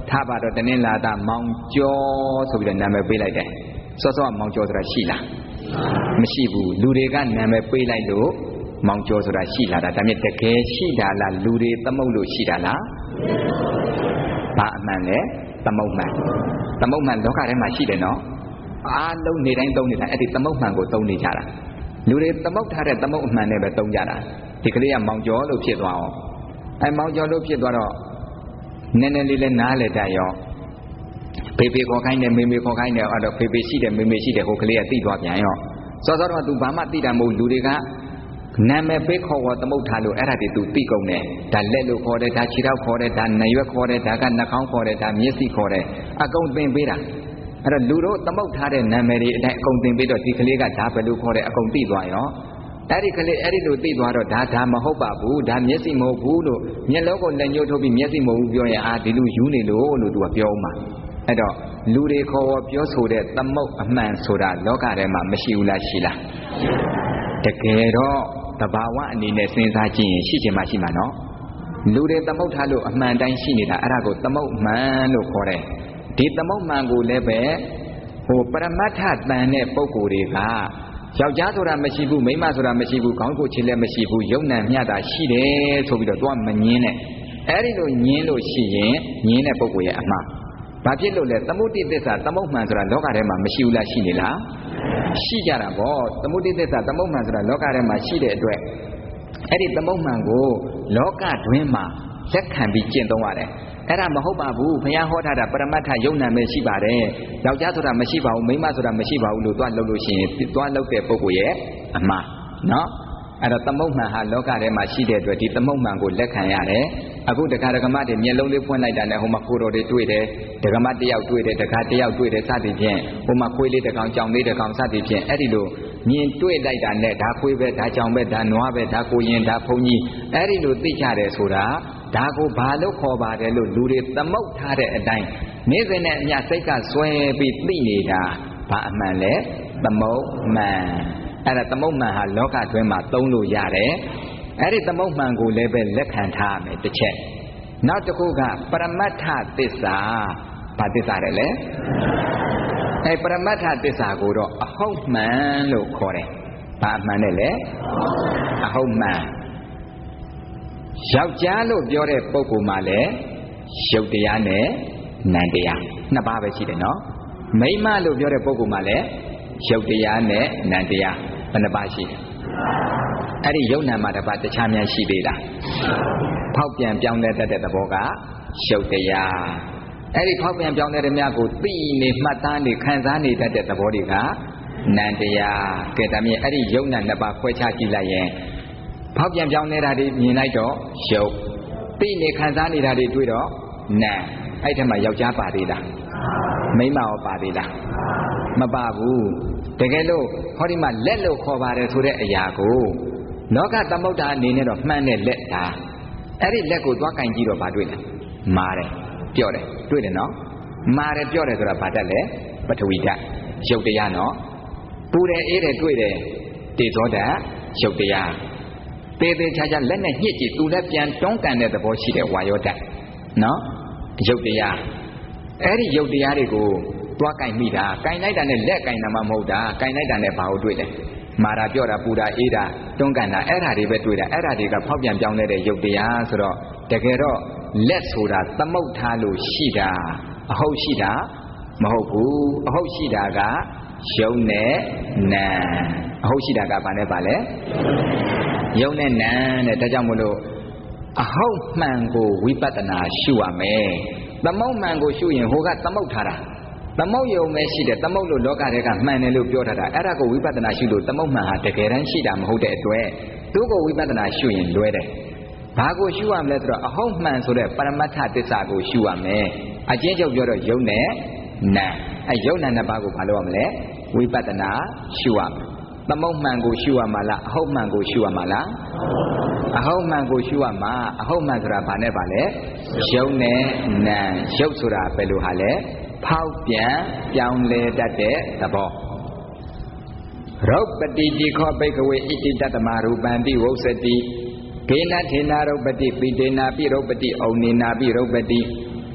ထားပါတော့တနင်္လာသားမောင်ကျော်ဆိုပြီးတော့နာမည်ပေးလိုက်တယ်စောစောမောင်ကျော်ဆိုတာရှိလားမရှိဘူးလူတွေကနာမည်ပေးလိုက်လို့မောင်ကျော်ဆိုတာရှိလာတာဒါမြင်တကယ်ရှိတာလားလူတွေသမုတ်လို့ရှိတာလားဘာအမှန်လဲသမုတ်မှန်သမုတ်မှန်လောကထဲမှာရှိတယ်နော်အားလုံးနေတိုင်းသုံးနေတာအဲ့ဒီသမုတ်မှန်ကိုသုံးနေကြတာလူတွေသမုတ်ထားတဲ့သမုတ်အမှန်နဲ့ပဲသုံးကြတာဒီကလေးကမောင်ကျော်လို့ဖြစ်သွားအောင်အဲမောင်ကျော်လို့ဖြစ်သွားတော့နည်းနည်းလေးလည်းနားလေတတ်ရောဖေဖေခေါ်ခိုင်းတယ်မေမေခေါ်ခိုင်းတယ်အဲ့တော့ဖေဖေရှိတယ်မေမေရှိတယ်ဟိုကလေးကသိသွားပြန်ရောစောစောတော့ तू ဘာမှသိတာမဟုတ်လူတွေကနာမည်ပေးခေါ်ဝသမုတ်ထားလို့အဲ့ဒါတွေ तू သိကုန်တယ်ဒါလက်လို့ခေါ်တယ်ဒါခြေထောက်ခေါ်တယ်ဒါနရွက်ခေါ်တယ်ဒါကနှာခေါင်းခေါ်တယ်ဒါမျက်စိခေါ်တယ်အကုန်သင်ပေးတာအဲ့တော့လူတို့သမုတ်ထားတဲ့နာမည်တွေအတိုင်းအကုန်သင်ပေးတော့ဒီကလေးကဒါဘယ်လိုခေါ်တယ်အကုန်သိသွားရောအဲ့ဒီကလေးအဲ့ဒီလိုသိသွားတော့ဒါဒါမဟုတ်ပါဘူးဒါမျက်စိမဟုတ်ဘူးလို့မျက်လုံးကိုလက်ညှိုးထုတ်ပြီးမျက်စိမဟုတ်ဘူးပြောရင်အာဒီလူယူနေလို့လို့ तू ကပြောမှာအဲ့တော့လူတွေခေါ်ပြောဆိုတဲ့သမုတ်အမှန်ဆိုတာလောကထဲမှာမရှိဘူးလားရှိလားတကယ်တော့တဘာဝအနေနဲ့စဉ်းစားကြည့်ရင်ရှိချင်မှရှိမှာနော်လူတွေသမုတ်ထားလို့အမှန်တိုင်းရှိနေတာအဲ့ဒါကိုသမုတ်မှန်လို့ခေါ်တယ်ဒီသမုတ်မှန်ကိုလည်းပဲဟိုပရမတ္ထတန်တဲ့ပုဂ္ဂိုလ်တွေကယောက်ျားဆိုတာမရှိဘူးမိန်းမဆိုတာမရှိဘူးခေါင်းကိုယ်ချစ်လည်းမရှိဘူးယုံ nant မျှတာရှိတယ်ဆိုပြီးတော့သူကမငင်းနဲ့အဲ့ဒီလိုငင်းလို့ရှိရင်ငင်းတဲ့ပုဂ္ဂိုလ်ရဲ့အမှားဘာဖြစ်လို့လဲသမုဒိသစ္စာသမုတ်မှန်ဆိုတာလောကထဲမှာမရှိဘူးလားရှိနေလားရှိကြတာပေါ့သမုဒိသစ္စာသမုတ်မှန်ဆိုတာလောကထဲမှာရှိတဲ့အတွက်အဲ့ဒီသမုတ်မှန်ကိုလောကတွင်းမှာလက်ခံပြီးကျင့်သုံးရတယ်အဲ့ဒါမဟုတ်ပါဘူးဘုရားဟောထားတာပရမတ္ထယုံ nant ပဲရှိပါတယ်ယောက်ျားဆိုတာမရှိပါဘူးမိန်းမဆိုတာမရှိပါဘူးလို့သွားလုပ်လို့ရှိရင်သွားလုပ်တဲ့ပုဂ္ဂိုလ်ရဲ့အမှားနော်အဲ့တော့သမုတ်မှန်ဟာလောကထဲမှာရှိတဲ့အတွက်ဒီသမုတ်မှန်ကိုလက်ခံရတယ်အခုတခါဒကမတွေမျက်လုံးလေးဖွင့်လိုက်တာနဲ့ဟိုမှာကိုတော်တွေတွေ့တယ်ဒကမတယောက်တွေ့တယ်တခါတယောက်တွေ့တယ်စသည်ဖြင့်ဟိုမှာခွေးလေးတစ်ကောင်ကြောင်လေးတစ်ကောင်စသည်ဖြင့်အဲ့ဒီလိုမြင်တွေ့လိုက်တာနဲ့ဒါခွေးပဲဒါကြောင်ပဲဒါနွားပဲဒါကိုရင်ဒါဖုန်ကြီးအဲ့ဒီလိုသိကြတယ်ဆိုတာဒါကိုဘာလို့ခေါ်ပါတယ်လို့လူတွေသမုတ်ထားတဲ့အတိုင်းနေ့စဉ်နဲ့အမျှစိတ်ကစွဲပြီးသိနေတာဘာအမှန်လဲသမုတ်မှန်အဲ့ဒါသမုတ်မှန်ဟာလောကတွင်းမှာသုံးလို့ရတယ်အဲ့ဒီသမုတ်မှန်ကိုလည်းပဲလက်ခံထားရမယ်တစ်ချက်နောက်တစ်ခုကပရမတ္ထသစ္စာဘာသစ္စာလဲလဲအဲ့ပရမတ္ထသစ္စာကိုတော့အဟုတ်မှန်လို့ခေါ်တယ်ဘာမှန်လဲလဲအဟုတ်မှန်ယောက်ျားလို့ပြောတဲ့ပုဂ္ဂိုလ်မှလည်းရုပ်တရားနဲ့နာမ်တရားနှစ်ပါးပဲရှိတယ်နော်မိန်းမလို့ပြောတဲ့ပုဂ္ဂိုလ်မှလည်းရုပ်တရားနဲ့နာမ်တရားဘယ်နှပါးရှိတယ်အဲ့ဒီယုံ nant မှာတစ်ပါးတခြားများရှိသေးလားဖောက်ပြန်ပြောင်းလဲတတ်တဲ့သဘောကရုပ်တရားအဲ့ဒီဖောက်ပြန်ပြောင်းလဲတဲ့များကိုသိနေမှတ်သားနေခံစားနေတတ်တဲ့သဘောတွေကနာမ်တရားကဲဒါမြင်အဲ့ဒီယုံ nant နှစ်ပါးခွဲခြားကြည့်လိုက်ရင်ဖောက်ပြန်ပြောင်းနေတာတွေမြင်လိုက်တော့ရုပ်သိနေခံစားနေတာတွေတွေ့တော့နာမ်အဲ့ဒီမှာယောက်ျားပါသေးလားမိန်းမရောပါသေးလားမပါဘူးတကယ်လို့ဟောဒီမှာလက်လို့ခေါ်ပါတယ်ဆိုတဲ့အရာကိုလောကသမုဒ္ဒါအနေနဲ့တော့မှန်တဲ့လက်ဒါအဲ့ဒီလက်ကိုသွားကင်ကြည့်တော့ဘာတွေ့လဲမာတယ်ပြော့တယ်တွေ့တယ်နော်မာတယ်ပြော့တယ်ဆိုတာဘာတတ်လဲပထဝီဓာတ်ရုပ်တရားနော်ပူတယ်အေးတယ်တွေ့တယ်တေဇောဓာတ်ရုပ်တရားတေးသေးချာချာလက်နဲ့ညှစ်ကြည့်သူလည်းပြန်တွန်းကန်တဲ့သဘောရှိတဲ့ဝါယောဓာတ်နော်ရုပ်တရားအဲ့ဒီရုပ်တရားတွေကိုသွားကင်မိတာကင်လိုက်တာနဲ့လက်ကင်တာမှမဟုတ်တာကင်လိုက်တာနဲ့ဘာကိုတွေ့လဲမာတာပြော့တာပူတာအေးတာတွန်းကန်တာအဲ့ဒါတွေပဲတွေ့တာအဲ့ဒါတွေကဖောက်ပြန်ပြောင်းလဲတဲ့ရုပ်တရားဆိုတော့တကယ်တော့လက်ဆိုတာသမုတ်ထားလို့ရှိတာအဟုတ်ရှိတာမဟုတ်ဘူးအဟုတ်ရှိတာကယုံနဲ့နာမ်အဟုတ်ရှိတာကဘာနဲ့ပါလဲယုံနဲ့နာမ်တဲ့ဒါကြောင့်မလို့အဟုတ်မှန်ကိုဝိပဿနာရှုရမယ်သမုတ်မှန်ကိုရှုရင်ဟိုကသမုတ်ထားတာသမုတ်ယုံပဲရှိတယ်သမုတ်လို့လောကထဲကမှန်တယ်လို့ပြောထားတာအဲ့ဒါကိုဝိပဿနာရှုလို့သမုတ်မှန်ဟာတကယ်တမ်းရှိတာမဟုတ်တဲ့အတွက်သူ့ကိုဝိပဿနာရှုရင်လွဲတယ်ဘာကိုရှုရမလဲဆိုတော့အဟုတ်မှန်ဆိုတဲ့ပရမတ္ထသစ္စာကိုရှုရမယ်အချင်းချုပ်ပြောတော့ယုံနဲ့နာမ်အဲယုံနာနှစ်ပါးကိုဘာလို့ရမလဲဝိပဿနာရှုရမယ်သမုတ်မှန်ကိုရှုရမှာလားအဟုတ်မှန်ကိုရှုရမှာလားအဟုတ်မှန်ကိုရှုရမှာအဟုတ်မှန်ဆိုတာဘာနဲ့ပါလဲယုံနဲ့နာမ်ယုတ်ဆိုတာဘယ်လိုဟာလဲဖောက်ပြန်ပြောင်းလဲတတ်တဲ့သဘောရုပ်ပတိတိခောဘိကဝေဣတိတတ္တမရူပံတိဝုစ္စတိဒေနထေနရုပ္ပတိပိဒေနာပိရုပ္ပတိဩနေနာပိရုပ္ပတိ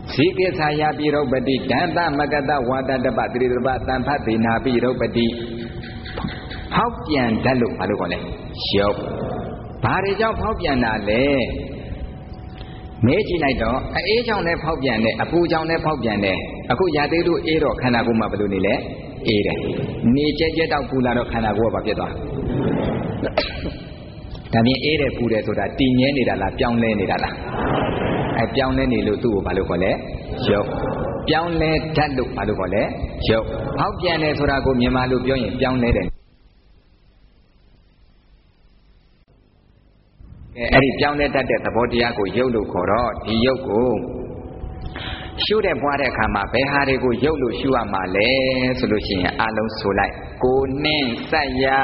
ဇိကိသာယပိရုပတိဒန္သမကတဝါဒတပတိရပတံဖတ်တိနာပိရုပတိဖောက်ပြန်တတ်လို့ဘာလို့ခေါ်လဲရုပ်ဘာတွေကြောင့်ဖောက်ပြန်တာလဲမေးကြည့်လိုက်တော့အေးကြောင့်လည်းဖောက်ပြန်တယ်အပူကြောင့်လည်းဖောက်ပြန်တယ်အခုရာသီတို့အေးတော့ခန္ဓာကိုယ်မှာဘယ်လိုနေလဲအေးတယ်နေကြဲကြဲတော့ပူလာတော့ခန္ဓာကိုယ်ကဘာဖြစ်သွားဒါပြင်အေးတယ်ပူတယ်ဆိုတာတည်ငြဲနေတာလားပြောင်းလဲနေတာလားအဲပြောင်းလဲနေလို့သူ့ကိုဘာလို့ခေါ်လဲရုပ်ပြောင်းလဲတတ်လို့ဘာလို့ခေါ်လဲရုပ်ဖောက်ပြန်တယ်ဆိုတာကိုမြန်မာလိုပြောရင်ပြောင်းလဲတယ်အဲ့ဒီပြောင်းလဲတတ်တဲ့သဘောတရားကိုရုပ်လို့ခေါ်တော့ဒီရုပ်ကိုရှုတဲ့ပွားတဲ့အခါမှာဘယ်ဟာတွေကိုရုပ်လို့ရှုရမှာလဲဆိုလို့ရှိရင်အလုံးဆိုလိုက်ကိုနှင်းစက်ရာ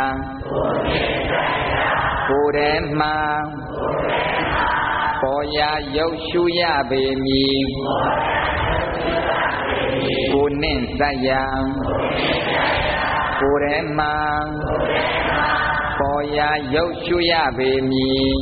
ကိုယ်ထဲမှာပေါ်ရာရုပ်ရှုရပေမည်ကိုနှင်းစက်ရာကိုယ်ထဲမှာပေါ်ရာရုပ်ရှုရပေမည်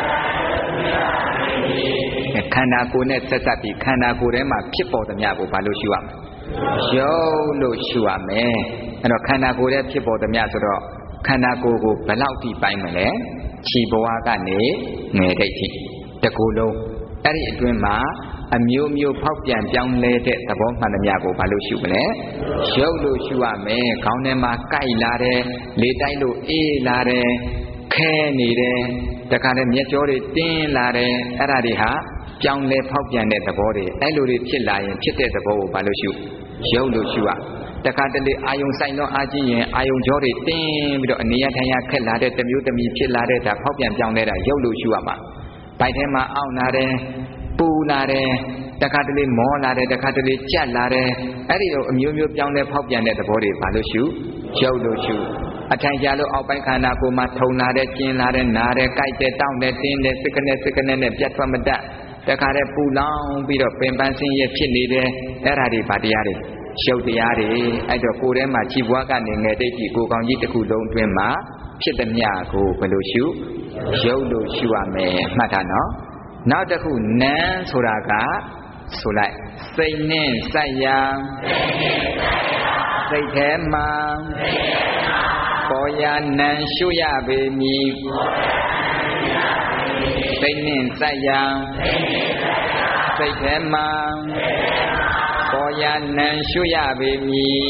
ခန္ဓာကိုယ်နဲ့ဆက်စပ်ပြီးခန္ဓာကိုယ်ထဲမှာဖြစ်ပေါ်သမျှကိုဘာလို့ရှုရမလဲရုပ်လို့ရှုရမယ်အဲ့တော့ခန္ဓာကိုယ်ထဲဖြစ်ပေါ်သမျှဆိုတော့ခန္ဓာကိုယ်ကိုဘယ်လောက်ထိပိုင်းမလဲခြေဘဝကနေငယ်တိတ်ထိတကူလုံးအဲ့ဒီအတွင်းမှာအမျိုးမျိုးဖောက်ပြန်ပြောင်းလဲတဲ့သဘောမှန်သမျှကိုဘာလို့ရှုမလဲရုပ်လို့ရှုရမယ်ခေါင်းထဲမှာကြိုက်လာတယ်လေတိုက်လို့အေးလာတယ်ခဲနေတယ်တခါတည်းမျက်ကြောတွေတင်းလာတယ်အဲ့ဒါတွေဟာပြောင်းလဲဖောက်ပြန်တဲ့သဘောတွေအဲ့လိုတွေဖြစ်လာရင်ဖြစ်တဲ့သဘောကိုဘာလို့ရှုရုပ်လို့ရှုရတခါတလေအာယုံဆိုင်တော့အားကြီးရင်အာယုံကြောတွေတင်းပြီးတော့အနေရထိုင်ရခက်လာတဲ့တမျိုးတမီဖြစ်လာတဲ့ဒါဖောက်ပြန်ပြောင်းလဲတာရုပ်လို့ရှုရမှာဗိုက်ထဲမှာအောင့်လာတယ်ပူလာတယ်တခါတလေမောလာတယ်တခါတလေကြက်လာတယ်အဲ့ဒီလိုအမျိုးမျိုးပြောင်းလဲဖောက်ပြန်တဲ့သဘောတွေဘာလို့ရှုရုပ်လို့ရှုအထိုင်ကြလို့အောက်ပိုင်းခန္ဓာကိုယ်မှာထုံလာတယ်ကျင်းလာတယ်နားတယ်ကြိုက်တယ်တောင့်တယ်တင်းတယ်စိတ်ကနေစိတ်ကနေနဲ့ပြတ်ထွက်မတတ်တခါတည်းပူလောင်ပြီးတော့ပင်ပန်းဆင်းရဲဖြစ်နေတယ်အဲ့ဒါတွေဘာတရားတွေရုပ်တရားတွေအဲ့တော့ကိုယ်ထဲမှာခြေဘွားကနေငယ်တိတ်ကြီးကိုယ်ကောင်းကြီးတစ်ခုလုံးအတွင်းမှာဖြစ်သည်မြကိုဘယ်လိုရှုရုပ်လို့ရှုရမယ်မှတ်တာနော်နောက်တစ်ခုနာမ်ဆိုတာကဆိုလိုက်စိတ်နဲ့စိုက်ရာစိတ်ထဲမှာပေါ်ရာနာမ်ရှုရပေမည်စိတ်နဲ့စိုက်ရာစိတ်ထဲမှာပေါ်ရာနာမ်ရှုရပေမည်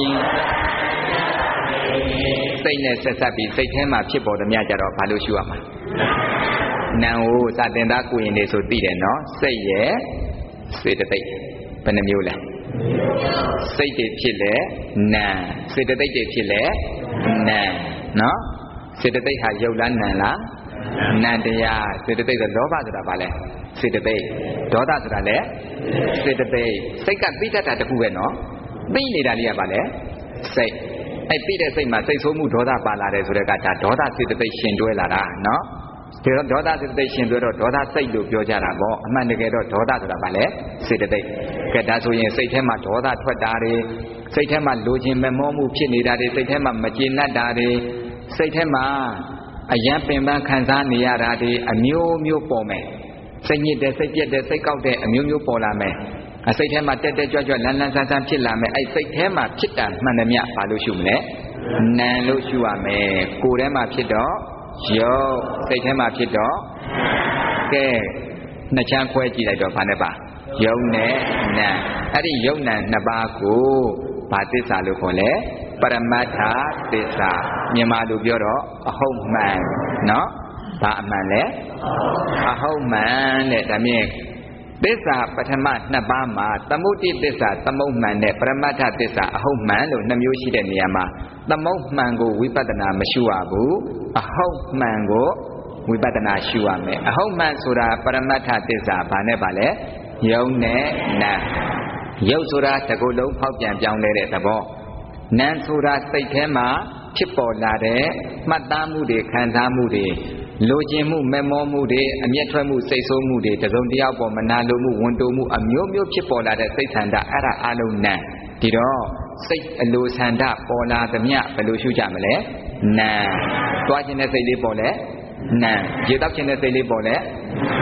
စိတ်နဲ့ဆက်ဆက်ပြီးစိတ်ထဲမှာဖြစ်ပေါ်သမျှကြတော့ဘာလို့ရှုရမှာနာမ်ကိုစတင်သားကိုရင်နေဆိုသိတယ်နော်စိတ်ရဲ့စေတသိက်ဘယ်နှမျိုးလဲစိတ်တွေဖြစ်လေနာမ်စေတသိက်တွေဖြစ်လေနာမ်နော်စေတသိက်ဟာယုတ်လားနာမ်လားနာမ်တရားစေတသိက်ဆိုလောဘဆိုတာဘာလဲစေတသိက်ဒေါသဆိုတာလဲစေတသိက်စိတ်ကသိတတ်တာတခုပဲနော်သိနေတာလေးကဘာလဲစိတ်အဲ့သိတဲ့စိတ်မှာစိတ်ဆိုးမှုဒေါသပါလာတယ်ဆိုတဲ့ကဒါဒေါသစေတသိက်ရှင်တွဲလာတာနော်ဒီတော့ဒေါသစေတသိက်ရှင်တွဲတော့ဒေါသစိတ်လို့ပြောကြတာပေါ့အမှန်တကယ်တော့ဒေါသဆိုတာဘာလဲစေတသိက်ကဲဒါဆိုရင်စိတ်ထဲမှာဒေါသထွက်တာတွေစိတ်ထဲမှာလိုချင်မမောမှုဖြစ်နေတာတွေစိတ်ထဲမှာမကျေနပ်တာတွေစိတ်ထဲမှာအယံပင်ပန်းခံစားနေရတာတွေအမျိုးမျိုးပေါ်မယ်စိတ်ညစ်တယ်စိတ်ပြက်တယ်စိတ်ကောက်တယ်အမျိုးမျိုးပေါ်လာမယ်အစိတ်ထဲမှာတက်တက်ကြွကြွလန်းလန်းဆန်းဆန်းဖြစ်လာမယ်အဲ့စိတ်ထဲမှာဖြစ်တာမှန်တယ်မြဘာလို့ရှုမလဲနာမ်လို့ရှုရမယ်ကိုယ်ထဲမှာဖြစ်တော့ရုပ်စိတ်ထဲမှာဖြစ်တော့ကဲနှစ်ချမ်းခွဲကြည့်လိုက်တော့ဘာနဲ့ပါယုံနဲ့နာမ်အဲ့ဒီယုံနာမ်နှစ်ပါးကိုဘာသစ္စာလို့ခေါ်လဲပရမတ္ထသစ္စာမြန်မာလိုပြောတော့အဟုတ်မှန်နော်ဘာအမှန်လဲအဟုတ်မှန်တဲ့ဒါမြင်သစ္စာပထမနှစ်ပါးမှာသမုဒိသစ္စာသမုတ်မှန်နဲ့ပရမတ္ထသစ္စာအဟုတ်မှန်လို့နှစ်မျိုးရှိတဲ့နေရာမှာသမုတ်မှန်ကိုဝိပဿနာမရှုရဘူးအဟုတ်မှန်ကိုဝိပဿနာရှုရမယ်အဟုတ်မှန်ဆိုတာပရမတ္ထသစ္စာဘာနဲ့ပါလဲယုံနဲ့နာမ်ယုတ်ဆိုတာတကုလုံးဖောက်ပြန်ပြောင်းလဲတဲ့သဘောနာမ်ဆိုတာစိတ်ထဲမှာဖြစ်ပေါ်လာတဲ့မှတ်သားမှုတွေခံစားမှုတွေလိုချင်မှုမမောမှုတွေအမျက်ထွက်မှုစိတ်ဆိုးမှုတွေတစုံတယောက်ပေါ်မနာလိုမှုဝန်တိုမှုအမျိုးမျိုးဖြစ်ပေါ်လာတဲ့စိတ်ဆန္ဒအဲ့ဒါအလုံးနာမ်ဒီတော့စိတ်အလိုဆန္ဒပေါ်လာသမျှဘယ်လိုရှုကြမလဲနာမ်တွားခြင်းတဲ့စိတ်လေးပေါ်လဲနာမ်ရေတောက်ခြင်းတဲ့စိတ်လေးပေါ်လဲထ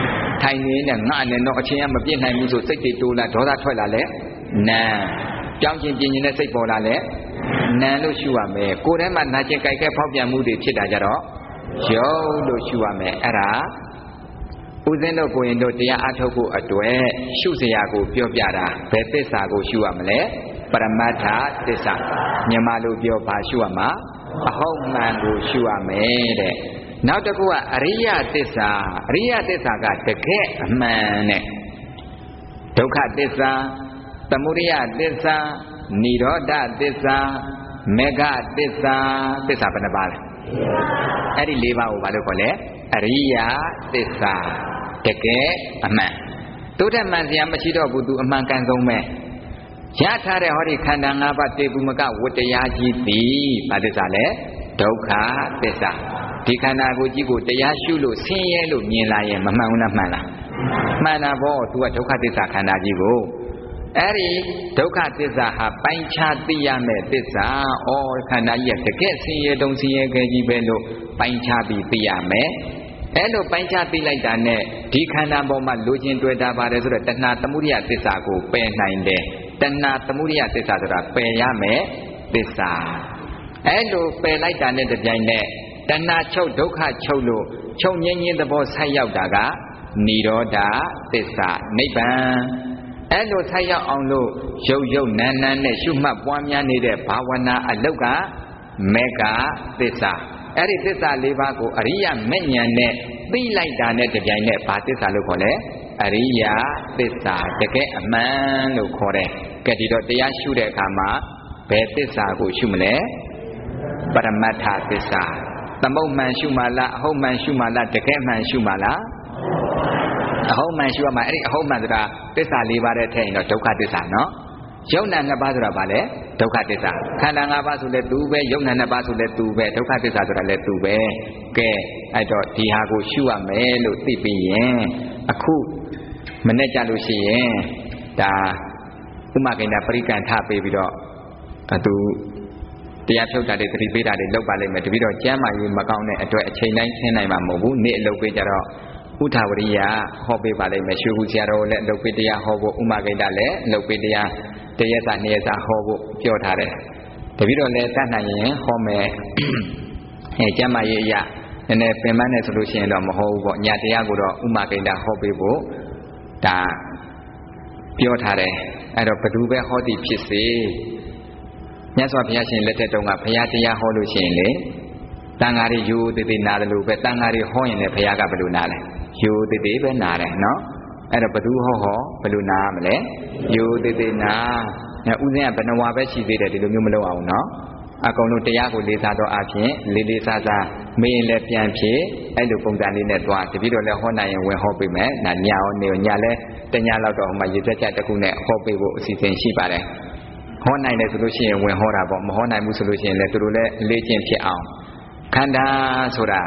ထိုင်နေတဲ့ငါနဲ့တော့အချင်းကမပြည့်နိုင်ဘူးဆိုစိတ်တွေတိုးလာဒေါသထွက်လာလဲနာကြောင်းချင်းပြင်းချင်းနဲ့စိတ်ပေါ်လာလဲနာလို့ရှုရမယ်ကိုယ်ထဲမှာနာကျင်ကြိုက်ခဲဖောက်ပြန်မှုတွေဖြစ်တာကြတော့ရုပ်လို့ရှုရမယ်အဲ့ဒါဦးဇင်းတို့ကိုရင်တို့တရားအထုတ်ဖို့အတွက်ရှုစရာကိုပြောပြတာဘယ်သစ္စာကိုရှုရမလဲပရမတ္ထသစ္စာမြန်မာလိုပြောပါရှုရမှာအဟုတ်မှန်ကိုရှုရမယ်တဲ့နောက်တစ်ခုကအရိယသစ္စာအရိယသစ္စာကတကယ်အမှန်နဲ့ဒုက္ခသစ္စာသမုဒယသစ္စာនិရောဓသစ္စာမေဃသစ္စာသစ္စာဘယ်နှပါလဲအဲ့ဒီ၄ပါးကိုဘာလို့ခေါ်လဲအရိယသစ္စာတကယ်အမှန်တို့တဲ့မှန်စရာမရှိတော့ဘူးသူအမှန်ကန်ဆုံးပဲရထားတဲ့ဟောဒီခန္ဓာ၅ပါးတေပုမကဝတ္တရားကြီးသည်ဘာသစ္စာလဲဒုက္ခသစ္စာဒီခန္ဓာကိုယ်ကြီးကိုတရားရှုလို့ဆင်းရဲလို့မြင်လာရင်မမှန်ဘူးလားမှန်လားမှန်တာပေါ့သူကဒုက္ခသစ္စာခန္ဓာကြီးကိုအဲ့ဒီဒုက္ခသစ္စာဟာပိုင်းခြားသိရမယ့်သစ္စာဩခန္ဓာကြီးကတကယ်ဆင်းရဲတုံဆင်းရဲခဲကြီးပဲလို့ပိုင်းခြားပြီးသိရမယ်အဲ့လိုပိုင်းခြားသိလိုက်တာနဲ့ဒီခန္ဓာပေါ်မှာလိုချင်တွေ့တာပါတယ်ဆိုတော့တဏှာသမုဒယသစ္စာကိုပယ်နိုင်တယ်တဏှာသမုဒယသစ္စာဆိုတာပယ်ရမယ်သစ္စာအဲ့လိုပယ်လိုက်တာနဲ့တပြိုင်နက်တဏှာချုပ်ဒုက္ခချုပ်လို့ချုပ်ငြင်းငြင်းသဘောဆိုက်ရောက်တာကនិရောဓသစ္စာနိဗ္ဗာန်အဲ့လိုဆိုက်ရောက်အောင်လို့ရုပ်ရုပ်နာနာနဲ့ရှုမှတ်ပွားများနေတဲ့ဘာဝနာအလုတ်ကမေဃသစ္စာအဲ့ဒီသစ္စာ၄ပါးကိုအရိယမေဉ္ဇဉ်နဲ့သိလိုက်တာနဲ့တပြိုင်နက်ဘာသစ္စာလို့ခေါ်လဲအရိယသစ္စာတကယ်အမှန်လို့ခေါ်တယ်ကဲဒီတော့တရားရှုတဲ့အခါမှာဘယ်သစ္စာကိုရှုမလဲပရမတ္ထသစ္စာသမုတ်မှန်ရှုမှလားအဟုတ်မှန်ရှုမှလားတကယ်မှန်ရှုမှလားအဟုတ်မှန်ရှုရမှာအဲ့ဒီအဟုတ်မှန်ဆိုတာသစ္စာ၄ပါးတဲ့ထည့်ရင်တော့ဒုက္ခသစ္စာနော်ယုံနာနှစ်ပါးဆိုတာဘာလဲဒုက္ခသစ္စာခန္ဓာ၅ပါးဆိုလဲသူပဲယုံနာနှစ်ပါးဆိုလဲသူပဲဒုက္ခသစ္စာဆိုတာလဲသူပဲကဲအဲ့တော့ဒီဟာကိုရှုရမယ်လို့သိပြီးရင်အခုမနေ့ကြလို့ရှိရင်ဒါဥမကိန္ဒပရိကံထပေးပြီးတော့သူတရားဖြုတ်တာတွေသတိပေးတာတွေလုပ်ပါလိမ့်မယ်တပည့်တော်ကျမ်းမာရေးမကောင်းတဲ့အတွက်အချိန်တိုင်းဆင်းနိုင်မှာမဟုတ်ဘူးနေ့အလုပ်ပေးကြတော့ဥထာဝရိယဟောပေးပါလိမ့်မယ်ရွှေကူဆရာတော်လည်းအလုပ်ပေးတရားဟောဖို့ဥမကိန္ဒလည်းအလုပ်ပေးတရားတရက်စာနှစ်ရက်စာဟောဖို့ပြောထားတယ်တပည့်တော်လည်းတတ်နိုင်ရင်ဟောမယ်အဲကျမ်းမာရေးအရာနည်းနည်းပင်ပန်းနေဆိုလို့ရှိရင်တော့မဟုတ်ဘူးပေါ့ညတရားကိုတော့ဥမကိန္ဒဟောပေးဖို့ဒါပြောထားတယ်အဲ့တော့ဘသူပဲဟောသည်ဖြစ်စေမြတ်စွာဘုရားရှင်လက်ထက်တုန်းကဘုရားတရားဟောလို့ရှိရင်လေတန်ဃာတွေယူသေးသေးနာတယ်လို့ပဲတန်ဃာတွေဟောရင်လည်းဘုရားကဘယ်လိုနာလဲယူသေးသေးပဲနာတယ်နော်အဲ့တော့ဘသူဟောဟောဘယ်လိုနာမလဲယူသေးသေးနာဥစဉ်ကဘယ်နှဝါပဲရှိသေးတယ်ဒီလိုမျိုးမလုပ်အောင်နော်အကုန်လုံးတရားကိုလေးစားတော့အဖြစ်လေးလေးစားစားမေးရင်လည်းပြန်ဖြေအဲ့လိုပုံစံလေးနဲ့သွားတပည့်တော်လည်းဟောနိုင်ရင်ဝင်ဟောပေးမယ်ဒါညရောနေညလည်းတညလောက်တော့ဟိုမှာရေသက်ချက်တစ်ခုနဲ့ဟောပေးဖို့အစီအစဉ်ရှိပါတယ်ဟောနိုင်တယ်ဆိုလို့ရှိရင်ဝင်ဟောတာပေါ့မဟောနိုင်ဘူးဆိုလို့ရှိရင်လည်းသူတို့လည်းလေ့ကျင့်ဖြစ်အောင်ခန္ဓာဆိုတာ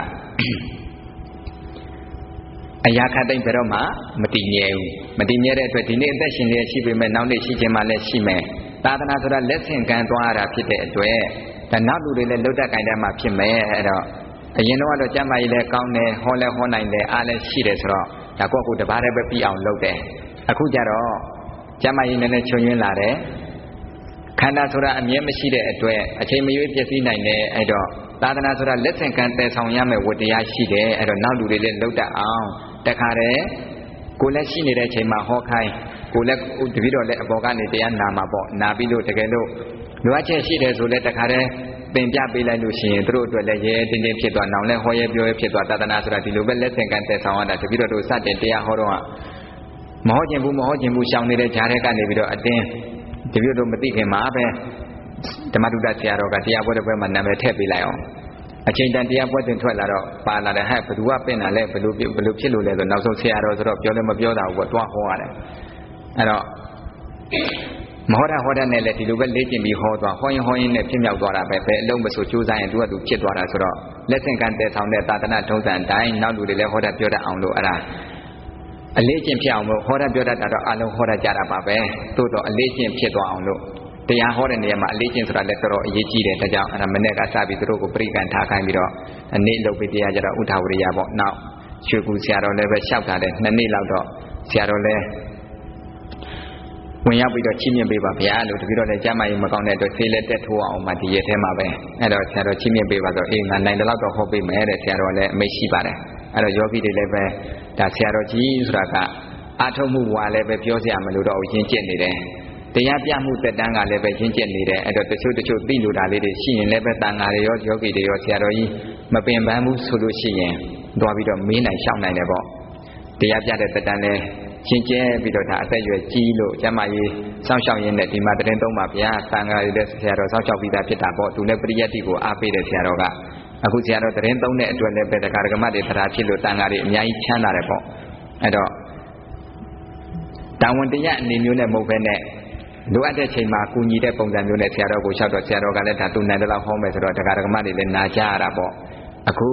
အရာခတ်တိုင်းဘယ်တော့မှမတည်မြဲဘူးမတည်မြဲတဲ့အတွက်ဒီနေ့အသက်ရှင်လျက်ရှိပေမဲ့နောက်နေ့ရှိခြင်းမှလည်းရှိမယ်သာသနာဆိုတာလက်ဆင့်ကမ်းသွားရတာဖြစ်တဲ့အတွက်ဒါနောက်လူတွေလည်းလုတ်တက်ကြိုင်တတ်မှဖြစ်မယ်အဲ့တော့အရင်တော့တော့ကျမ်းမာရေးလည်းကောင်းတယ်ဟောလည်းဟောနိုင်တယ်အားလည်းရှိတယ်ဆိုတော့ဒါကိုယ့်ကိုယ်တပါးတည်းပဲပြီးအောင်လုပ်တယ်အခုကျတော့ကျမ်းမာရေးလည်းချုံရင်းလာတယ်ခန္ဓာဆိုတာအမြဲမရှိတဲ့အတွက်အချိန်မရွေးပြည့်စည်နိုင်တယ်အဲ့တော့သာသနာဆိုတာလက်ဆင့်ကမ်းတည်ဆောင်ရမယ်ဝတ္တရားရှိတယ်အဲ့တော့နောက်လူတွေလည်းလုတ်တတ်အောင်တခါတည်းကိုယ်လည်းရှိနေတဲ့အချိန်မှာဟောခိုင်းကိုယ်လည်းတပည့်တော်လည်းအပေါ်ကနေတရားနာမှာပေါ့နာပြီးလို့တကယ်လို့လိုအပ်ချက်ရှိတယ်ဆိုလည်းတခါတည်းသင်ပြပေးလိုက်လို့ရှိရင်တို့အတွက်လည်းရဲတင်းတင်းဖြစ်သွားနောင်လည်းဟောရဲပြောရဲဖြစ်သွားသာသနာဆိုတာဒီလိုပဲလက်ဆင့်ကမ်းတည်ဆောင်ရတာတပည့်တော်တို့စတင်တရားဟောတော့မဟောခြင်းဘူးမဟောခြင်းဘူးရှောင်နေတဲ့ဂျားတဲ့ကနေပြီးတော့အတင်းတပည့်တို့မသိခင်မှာပဲဓမ္မတုဒ္ဒဆရာတော်ကတရားပွဲတစ်ပွဲမှာနာမည်ထည့်ပေးလိုက်အောင်အချိန်တန်တရားပွဲတင်ထွက်လာတော့ပါလာတယ်ဟဲ့ဘသူကပင့်တာလဲဘယ်လိုဘယ်လိုဖြစ်လို့လဲဆိုနောက်ဆုံးဆရာတော်ဆိုတော့ပြောလည်းမပြောတာဘူးပေါ့တွားဟောရတယ်အဲ့တော့မဟောတာဟောတာနဲ့လည်းဒီလိုပဲလေ့ကျင့်ပြီးဟောသွားဟောရင်ဟောရင်နဲ့ဖြစ်မြောက်သွားတာပဲဘယ်အလုံးမဆိုကြိုးစားရင်သူကသူဖြစ်သွားတာဆိုတော့လက်ဆင့်ကမ်းတည်ဆောင်တဲ့သာသနာထုံးစံတိုင်းနောက်လူတွေလည်းဟောတာပြောတတ်အောင်လို့အဲ့ဒါအလေးကျင့်ဖြစ်အောင်လို့ဟောတာပြောတတ်တာတော့အလုံးဟောတာကြတာပါပဲသို့တော့အလေးကျင့်ဖြစ်သွားအောင်လို့တရားဟောတဲ့နေရာမှာအလေးကျင့်ဆိုတာလည်းတော်တော်အရေးကြီးတယ်ဒါကြောင့်အဲ့ဒါမနေ့ကစပြီးသူတို့ကိုပြိကံထားခိုင်းပြီးတော့အနေလုပ်ပြီးတရားကြတော့ဥထာဝရိယပေါ့နောက်ရွှေကူဆရာတော်လည်းပဲလျှောက်တာတယ်နှစ်နှစ်လောက်တော့ဆရာတော်လည်းဝင်ရောက်ပြီးတော့ချီးမြှင့်ပေးပါဗျာလို့တပည့်တော်လည်းကျမ်းမာရေးမကောင်းတဲ့အတွက်ဆေးလက်တက်ထိုးအောင်မှဒီရက်ထဲမှာပဲအဲ့တော့ဆရာတော်ချီးမြှင့်ပေးပါဆိုအေးငါနိုင်တဲ့လောက်တော့ဟောပေးမယ်တဲ့ဆရာတော်လည်းအမိန့်ရှိပါတယ်အဲ့တော့ယောဂီတွေလည်းပဲဒါဆရာတော်ကြီးဆိုတာကအာထုံမှုဝါလည်းပဲပြောစရာမလိုတော့ဘူးရင်းကျက်နေတယ်တရားပြမှုသက်တမ်းကလည်းပဲရင်းကျက်နေတယ်အဲ့တော့တချို့တချို့သိလို့တာလေးတွေရှိရင်လည်းပဲတန်ဃာတွေရောယောဂီတွေရောဆရာတော်ကြီးမပင်ပန်းဘူးဆိုလို့ရှိရင်တွားပြီးတော့မေးနိုင်ရှောက်နိုင်တယ်ပေါ့တရားပြတဲ့သက်တမ်းလည်းရှင်းကျဲပြီးတော့ဒါအသက်အရွယ်ကြီးလို့ကျမကြီးစောင့်ရှောက်ရင်းနဲ့ဒီမှာတရင်သုံးပါဗျာတန်ဃာတွေလည်းဆရာတော်စောင့်ရှောက်ပြီးသားဖြစ်တာပေါ့သူလည်းပရိယတ်တိကိုအားပေးတယ်ဆရာတော်ကအခုဆရာတော်တရင်သုံးတဲ့အတွက်လည်းပဲတရားဓမ္မတွေတရားဖြစ်လို့တန်ဃာတွေအများကြီးချမ်းသာတယ်ပေါ့အဲ့တော့တာဝန်တရားအနေမျိုးနဲ့မဟုတ်ဘဲနဲ့လိုအပ်တဲ့ချိန်မှာကူညီတဲ့ပုံစံမျိုးနဲ့ဆရာတော်ကိုလျှောက်တော့ဆရာတော်ကလည်းဒါသူနိုင်တဲ့လောက်ဟောမယ်ဆိုတော့တရားဓမ္မတွေလည်းနာကြရတာပေါ့အခု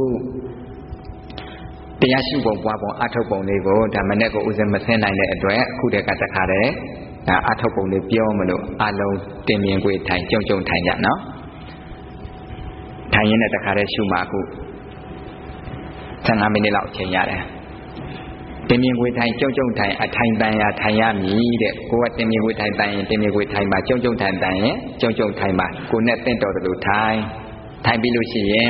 တရားရှိပုံပွားပုံအထုတ်ပုံလေးကိုဒါမနဲ့ကိုဥစဉ်မဆင်းနိုင်တဲ့အတွက်အခုတည်းကတခါတည်းဒါအထုတ်ပုံလေးပြောမလို့အလုံးတင်မြင်ကိုထိုင်ကြုံကြုံထိုင်ကြနော်ထိုင်ရင်းနဲ့တခါတည်းရှုမှအခုဆယ်ငါးမိနစ်လောက်အချိန်ရတယ်တင်မြင်ကိုထိုင်ကြုံကြုံထိုင်အထိုင်တန်ရာထိုင်ရမည်တဲ့ကိုကတင်မြင်ကိုထိုင်တန်ရင်တင်မြင်ကိုထိုင်ပါကြုံကြုံထိုင်တန်ရင်ကြုံကြုံထိုင်ပါကိုနဲ့တင့်တော်တယ်လို့ထိုင်ထိုင်ပြီးလို့ရှိရင်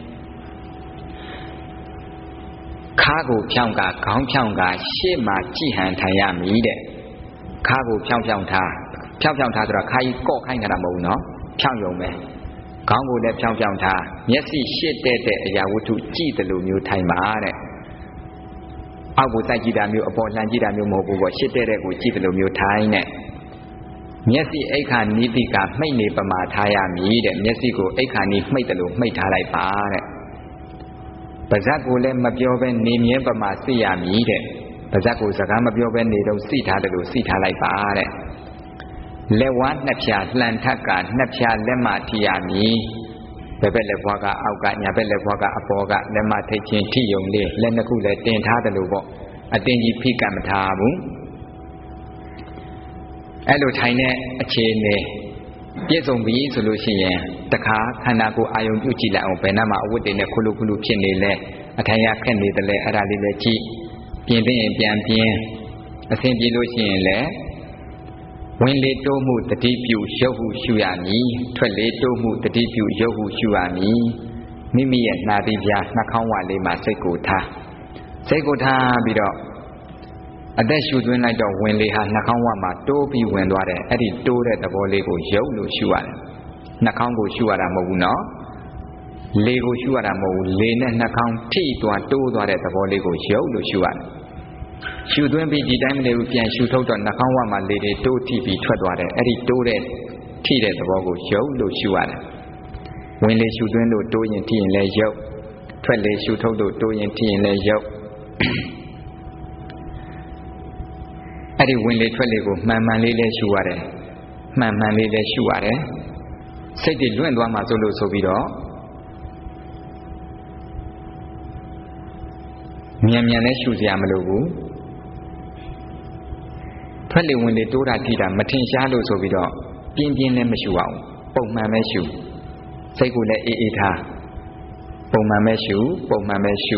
ခါကိုဖြောင်းကခေါင်းဖြောင်းကရှေ့မှာကြည်ဟန်ထိုင်ရမည်တဲ့ခါကိုဖြောင်းဖြောင်းထားဖြောင်းဖြောင်းထားဆိုတော့ခါကြီးကော့ခိုင်းကြတာမဟုတ်ဘူးနော်ဖြောင်းယုံပဲခေါင်းကိုလည်းဖြောင်းဖြောင်းထားမျက်စိရှေ့တဲ့တဲ့အရာဝတ္ထုကြည်တယ်လို့မျိုးထိုင်ပါတဲ့အောက်ကိုစိုက်ကြည့်တာမျိုးအပေါ်လှမ်းကြည့်တာမျိုးမဟုတ်ဘူးပေါ့ရှေ့တဲ့တဲ့ကိုကြည်တယ်လို့မျိုးထိုင်တဲ့မျက်စိအိတ်ခါနိတိကမှိတ်နေပမာထားရမည်တဲ့မျက်စိကိုအိတ်ခါနိမှိတ်တယ်လို့မှိတ်ထားလိုက်ပါတဲ့ပါဇက်ကိုလည်းမပြောဘဲနေမြဲပမာသိရမည်တဲ့ပါဇက်ကိုစကားမပြောဘဲနေတော့သိထားတယ်လို့သိထားလိုက်ပါတဲ့လက်ဝါးနှစ်ဖြာလှန်ထက်ကနှစ်ဖြာလက်မထိရမည်ဘယ်ဘက်လက်ဘွားကအောက်ကညာဘက်လက်ဘွားကအပေါ်ကလက်မထိတ်ချင်းထိယုံလေးလက်နှစ်ခုလည်းတင်ထားတယ်လို့ပေါ့အတင်းကြီးဖိကမထားဘူးအဲ့လိုထိုင်တဲ့အခြေအနေပြည့်စုံပြီဆိုလို့ရှိရင်တခါခန္ဓာကိုယ်အာယုံပြုကြည့်လိုက်အောင်ဘယ်နှမှာအဝတ်တွေနဲ့ခုလူခုလူဖြစ်နေလဲအထိုင်ရခက်နေတယ်လဲအဲ့ဒါလေးလည်းကြည့်ပြင်သိရင်ပြန်ပြင်းအဆင်ပြေလို့ရှိရင်လည်းဝင်လေတိုးမှုတတိပြုရုပ်ဟုရှုရမည်ထွက်လေတိုးမှုတတိပြုရုပ်ဟုရှုရမည်မိမိရဲ့နှာသီးပြားနှာခေါင်းဝလေးမှာစိတ်ကိုထားစိတ်ကိုထားပြီးတော့အသက်ရှူသွင်းလိုက်တော့ဝင်လေဟာနှာခေါင်းဝမှာတိုးပြီးဝင်သွားတယ်အဲ့ဒီတိုးတဲ့သဘောလေးကိုရုပ်လို့ရှုရတယ်နှာခေါင်းကိုရှုရတာမဟုတ်ဘူးနော်လေကိုရှုရတာမဟုတ်ဘူးလေနဲ့နှာခေါင်းထိသွားတိုးသွားတဲ့သဘောလေးကိုရုပ်လို့ရှုရတယ်ရှူသွင်းပြီးဒီတိုင်းမလေးကိုပြန်ရှူထုတ်တော့နှာခေါင်းဝမှာလေတွေတိုးထိပြီးထွက်သွားတယ်အဲ့ဒီတိုးတဲ့ထိတဲ့သဘောကိုရုပ်လို့ရှုရတယ်ဝင်လေရှူသွင်းလို့တိုးရင်ထိရင်လည်းရုပ်ထွက်လေရှူထုတ်လို့တိုးရင်ထိရင်လည်းရုပ်အဲ့ဒီဝင်လေထွက်လေကိုမှန်မှန်လေးလေးရှုရတယ်မှန်မှန်လေးလေးရှုရတယ်စိတ်တွေလွင့်သွားမှဆိုလို့ဆိုပြီးတော့မြန်မြန်လေးရှုစရာမလိုဘူးထွက်လေဝင်လေတိုးတာထိတာမထင်ရှားလို့ဆိုပြီးတော့ပြင်းပြင်းလည်းမရှုအောင်ပုံမှန်ပဲရှုစိတ်ကိုလည်းအေးအေးထားပုံမှန်ပဲရှုပုံမှန်ပဲရှု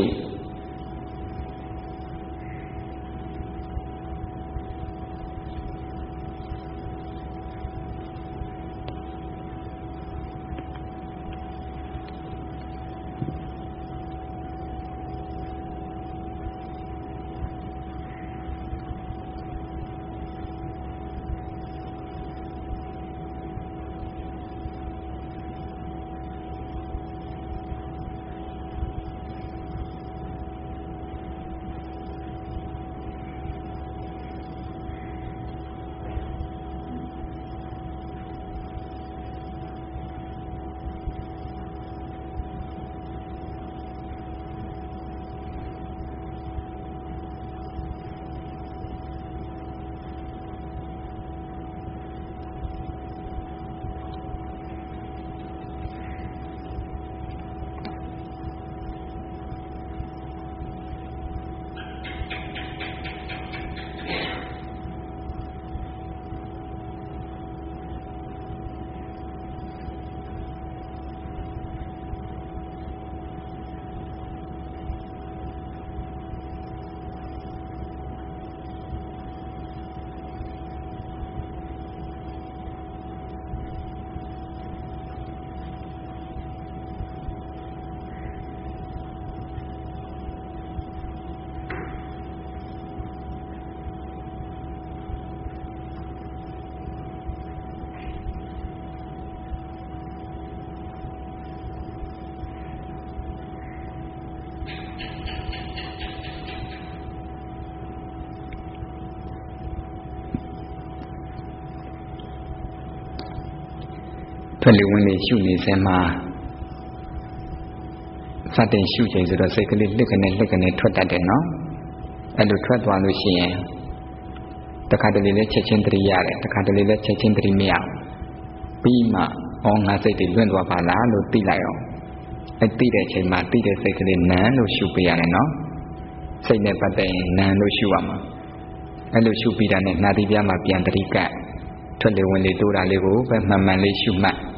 ထွက်လေဝင်လေရှုနေစမှာစတင်ရှုချိန်ဆိုတော့စိတ်ကလေးလစ်ကနေလစ်ကနေထွက်တတ်တယ်နော်အဲ့လိုထွက်သွားလို့ရှိရင်တခါတလေလည်းချက်ချင်းတတိရတယ်တခါတလေလည်းချက်ချင်းတတိမရပြီးမှအော်ငါစိတ်တွေလွင့်သွားပါလားလို့သိလိုက်အောင်အဲ့သိတဲ့အချိန်မှာသိတဲ့စိတ်ကလေးနံလို့ရှုပြရတယ်နော်စိတ်နဲ့ပတ်သက်ရင်နံလို့ရှုရမှာအဲ့လိုရှုပြီးတာနဲ့နှာသီးပြားမှာပြန်တတိကတ်ထွက်လေဝင်လေတိုးတာလေးကိုပဲမှန်မှန်လေးရှုမှတ်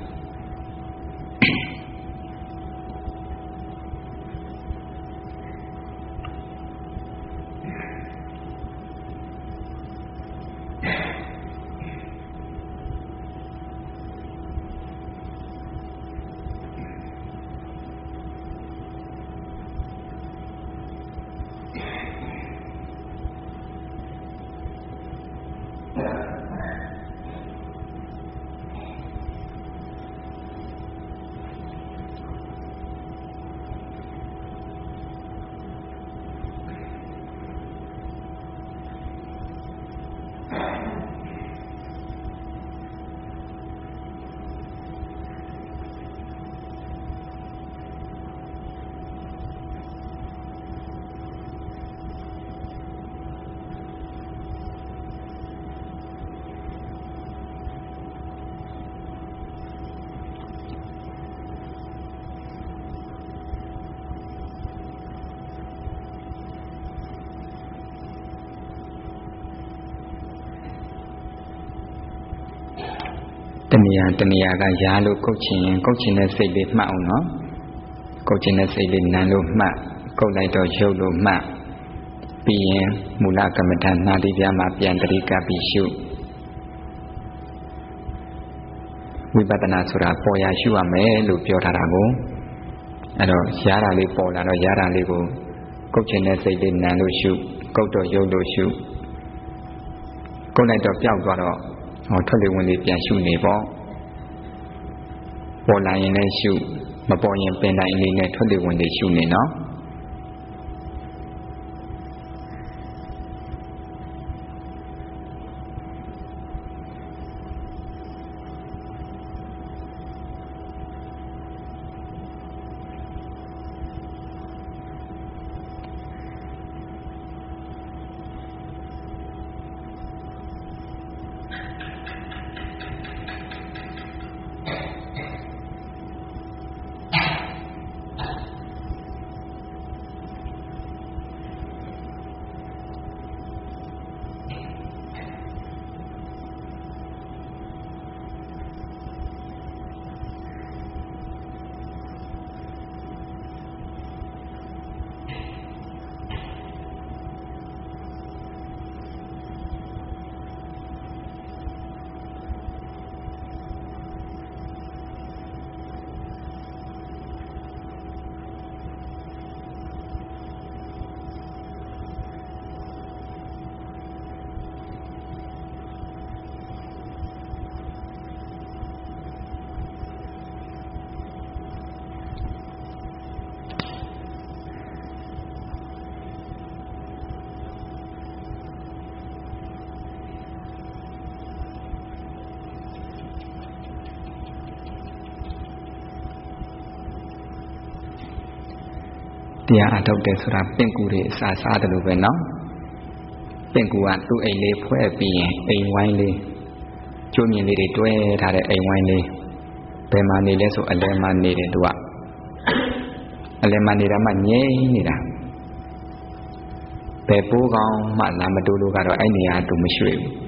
တဏှာတဏှာကရာလို့ကုတ်ချင်ရင်ကုတ်ချင်တဲ့စိတ်လေးမှတ်အောင်နော်ကုတ်ချင်တဲ့စိတ်လေးနံလို့မှတ်ကုတ်လိုက်တော့ရုပ်လို့မှတ်ပြီးရင်မူလကမ္မဋ္ဌာန်းနှာသီးပြားမှာပြန်တတိကပ်ပြီးရှုဝိပဿနာဆိုတာပေါ်ရာရှုရမယ်လို့ပြောထားတာကိုအဲ့တော့ရာတာလေးပေါ်လာတော့ရာတာလေးကိုကုတ်ချင်တဲ့စိတ်လေးနံလို့ရှုကုတ်တော့ရုပ်လို့ရှုကုတ်လိုက်တော့ပျောက်သွားတော့ဟောထွက်လေဝင်လေပြန်ရှုနေပေါ့ပေါ်လာရင်လည်းရှုမပေါ်ရင်ပင်တိုင်းလေးနဲ့ထွက်လေဝင်လေရှုနေနော်တရားအထုတ်တယ်ဆိုတာပင့်ကူတွေအစာစားတယ်လို့ပဲနော်ပင့်ကူကသူ့အိမ်လေးဖွဲ့ပြီးရင်အိမ်ဝိုင်းလေးကျိုးမြင်လေးတွေတွဲထားတဲ့အိမ်ဝိုင်းလေးဘယ်မှာနေလဲဆိုအလယ်မှာနေတယ်သူကအလယ်မှာနေတာမှငြိမ်နေတာဘယ်ပိုးကောင်းမှလာမတိုးလို့ကတော့အဲ့နေရာသူမရွှေ့ဘူး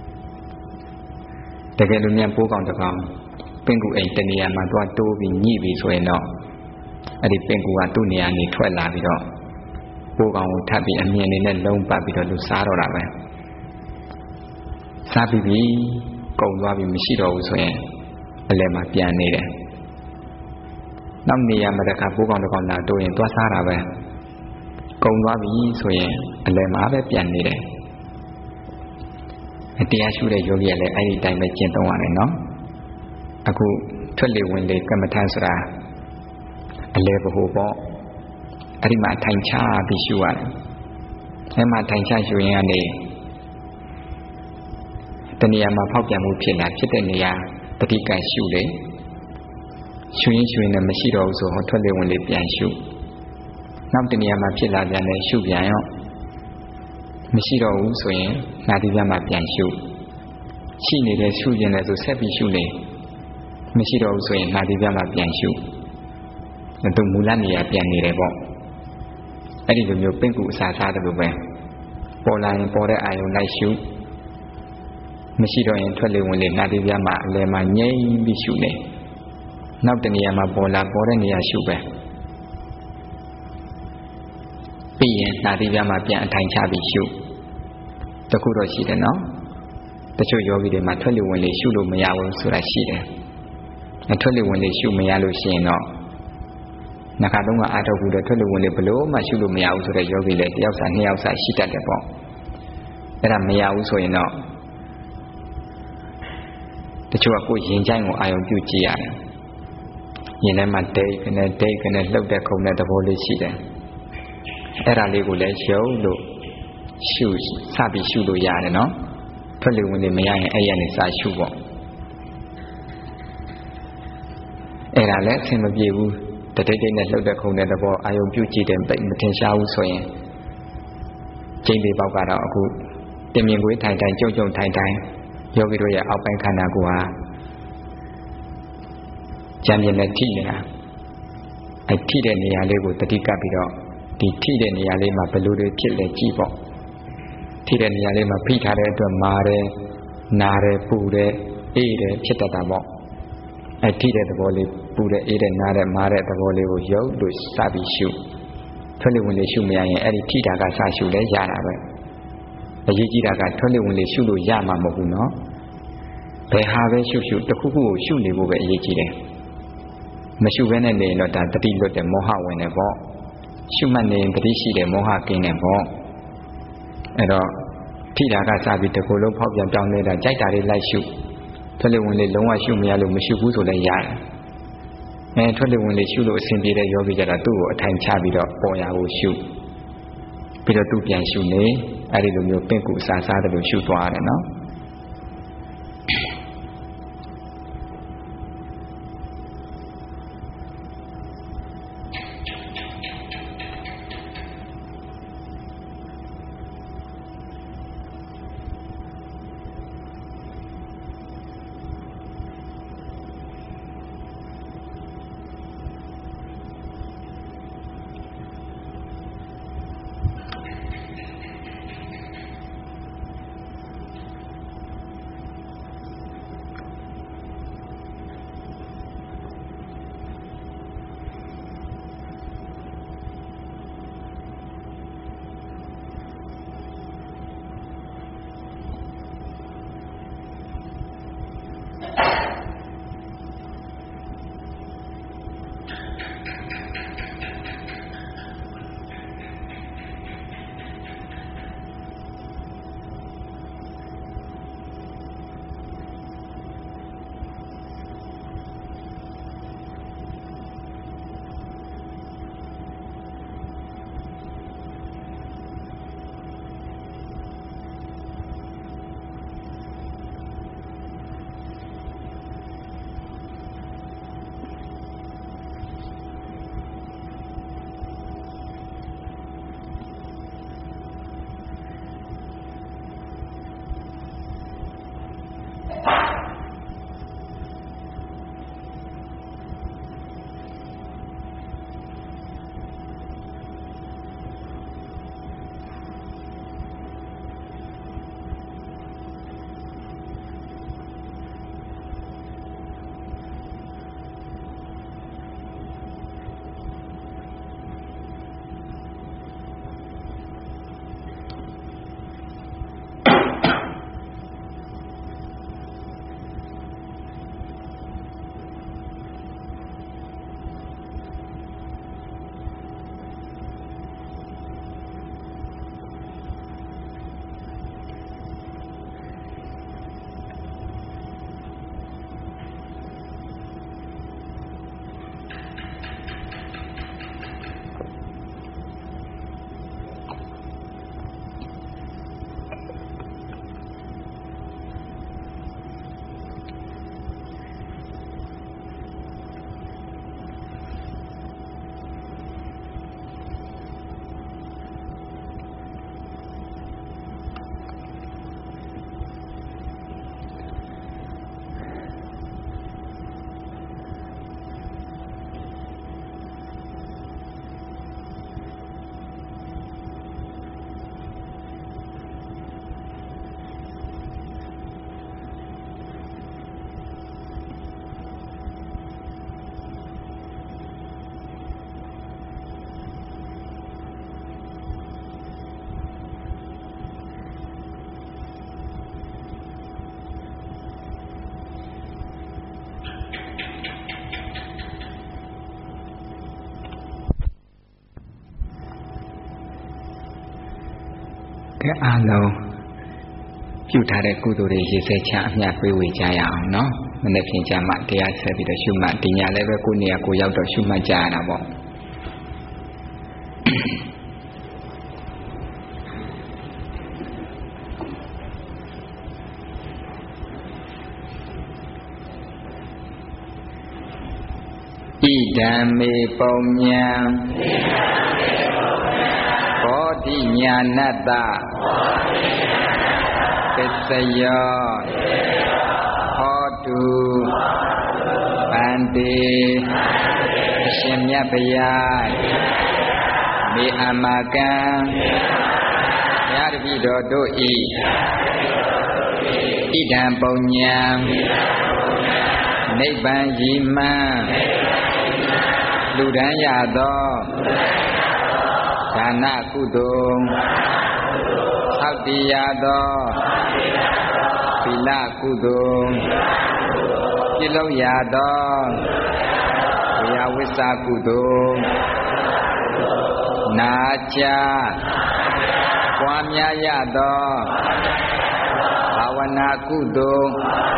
တကယ်လို့မြန်ပိုးကောင်းတစ်ကောင်ပင့်ကူအိမ်တနေရာမှာသွားတိုးပြီးညှိပြီးဆိုရင်တော့အဲ့ဒီပင်ကူကသူ့နေရာနေထွက်လာပြီးတော့ပိုးကောင်ကိုထပ်ပြီးအမြင်နေနဲ့လုံးပတ်ပြီးတော့သူစားတော့တာပဲစားပြီးပြီကုန်သွားပြီးမရှိတော့ဘူးဆိုရင်အလယ်မှာပြန်နေတယ်နောက်နေရာမှာတခါပိုးကောင်တစ်ကောင်လာတိုးရင်သွားစားတာပဲကုန်သွားပြီဆိုရင်အလယ်မှာပဲပြန်နေတယ်တရားရှုတဲ့ယောဂီကလည်းအဲ့ဒီတိုင်းပဲကျင့်သုံးရတယ်နော်အခုထွက်လေဝင်လေကမ္မထာဆိုတာအလဲဘဟုပေါ့အဲ့ဒီမှာထိုင်ချပြီးရှုရတယ်အဲ့မှာထိုင်ချရှုရင်ကနေတနေရာမှာဖောက်ပြန်မှုဖြစ်လာဖြစ်တဲ့နေရာတတိကရှုလေရှုရင်းရှုရင်းနဲ့မရှိတော့ဘူးဆိုဟောထွက်လေဝင်လေပြန်ရှုနောက်တနေရာမှာဖြစ်လာပြန်တယ်ရှုပြန်ရောမရှိတော့ဘူးဆိုရင်နာတိပြမှာပြန်ရှုရှိနေတဲ့ရှုခြင်းနဲ့ဆိုဆက်ပြီးရှုနေမရှိတော့ဘူးဆိုရင်နာတိပြမှာပြန်ရှုသူမူလနေရာပြန်နေတယ်ပေါ့အဲ့ဒီလိုမျိုးပင့်ကူအစာစားတယ်လို့ပဲပေါ်လာရင်ပေါ်တဲ့အာယုံလိုက်ရှုမရှိတော့ရင်ထွက်လေဝင်လေနာတိပြမှာအလယ်မှာငြိမ့်ပြီးရှုနေနောက်တနေရာမှာပေါ်လာပေါ်တဲ့နေရာရှုပဲပြီးရင်နာတိပြမှာပြန်အထိုင်ချပြီးရှုတခုတော့ရှိတယ်နော်တချို့ယောဂီတွေမှာထွက်လေဝင်လေရှုလို့မရဘူးဆိုတာရှိတယ်အထွက်လေဝင်လေရှုမရလို့ရှိရင်တော့နှခါတုံးကအားထုတ်ပြီးတော့ထွက်လေဝင်လေဘလို့မှရှုလို့မရဘူးဆိုတဲ့ယောဂီလည်းတယောက်စာနှစ်ယောက်စာရှိတတ်တယ်ပေါ့အဲ့ဒါမရဘူးဆိုရင်တော့တချို့ကကိုယ်ရင်ကြိုက်ကိုအာရုံပြုကြည့်ရတယ်ရင်ထဲမှာဒိတ်ကနေဒိတ်ကနေလှုပ်တဲ့ခုံတဲ့သဘောလေးရှိတယ်အဲ့ဒါလေးကိုလည်းရှုလို့ရှုစပြီးရှုလို့ရတယ်နော်ထွက်လေဝင်လေမရရင်အဲ့ရနေစရှုပေါ့အဲ့ဒါလည်းအဆင်မပြေဘူးတတိတ်တိတ်နဲ့လှုပ်တဲ့ခုံတဲ့သဘောအာယုံပြုကြည့်တယ်ပိတ်မထင်ရှားဘူးဆိုရင်ကျိန်းပေပေါက်ကတော့အခုတင်မြင်ကွေးထိုင်ထိုင်ကြုံကြုံထိုင်ထိုင်ယောဂီတို့ရဲ့အောက်ပိုင်းခန္ဓာကိုယ်ဟာကြံပြင်းနဲ့ထိနေတာအဲ့ထိတဲ့နေရာလေးကိုတတိကပ်ပြီးတော့ဒီထိတဲ့နေရာလေးမှာဘယ်လိုတွေဖြစ်လဲကြည့်ပေါ့ထိတဲ့နေရာလေးမှာဖိထားတဲ့အတွက်မာတယ်နာတယ်ပူတယ်အေးတယ်ဖြစ်တတ်တာပေါ့အဲ့ထိတဲ့သဘောလေးပူတဲ့အေးတဲ့နားတဲ့မာတဲ့သဘောလေးကိုရုပ်လို့စပြီးရှုထွက်လေဝင်လေရှုမရရင်အဲ့ဒီထိတာကစရှုလဲရတာပဲအရေးကြီးတာကထွက်လေဝင်လေရှုလို့ရမှာမဟုတ်ဘူးနော်ဘယ်ဟာပဲရှုရှုတစ်ခုခုကိုရှုနေဖို့ပဲအရေးကြီးတယ်မရှုဘဲနဲ့နေရင်တော့ဒါတတိလွတ်တယ်မောဟဝင်တယ်ပေါ့ရှုမှတ်နေရင်တတိရှိတယ်မောဟကင်းတယ်ပေါ့အဲ့တော့ထိတာကစပြီးတစ်ခုလုံးဖောက်ပြန်ပြောင်းနေတာကြိုက်တာလေးလိုက်ရှုထွက်လေဝင်လေလုံးဝရှုမရလို့မရှုဘူးဆိုလည်းရတယ်အဲထွက်လေဝင်လေရှုလို့အဆင်ပြေတဲ့ယောဂီကြတာသူ့ကိုအထိုင်ချပြီးတော့ပေါ်ရာကိုရှုပြီးတော့သူ့ပြန်ရှုနေအဲ့ဒီလိုမျိုးပင့်ကူအစာစားတယ်လို့ရှုသွားရတယ်နော်တဲ့အားလုံးပြုထားတဲ့ကုသိုလ်တွေရည်စဲချအမြတ်ပေးဝေကြရအောင်နော်မနေ့ပြင်ကြမှာတရားဆက်ပြီးတော့ရှုမှတ်ဒီညလည်းပဲကိုယ်နေရာကိုရောက်တော့ရှုမှတ်ကြရတာပေါ့ဣဒံမေပုံညာဘောဓိညာဏတ္တသစ္စယောဟောတုဗန္တိအရှင်မြတ်ဗျာမေအမကံဘုရားတပည့်တော်တို့ဤဣဒံပုံညာနိဗ္ဗာန်ရည်မှန်းလူတန်းရသောဒါနကုသိုလ်သောက်တည်ရသောသီလကုသိုလ်ပြုလုပ်ရသောဝိယဝိသကုသိုလ်နာကြပွားများရသောဘာဝနာကုသိုလ်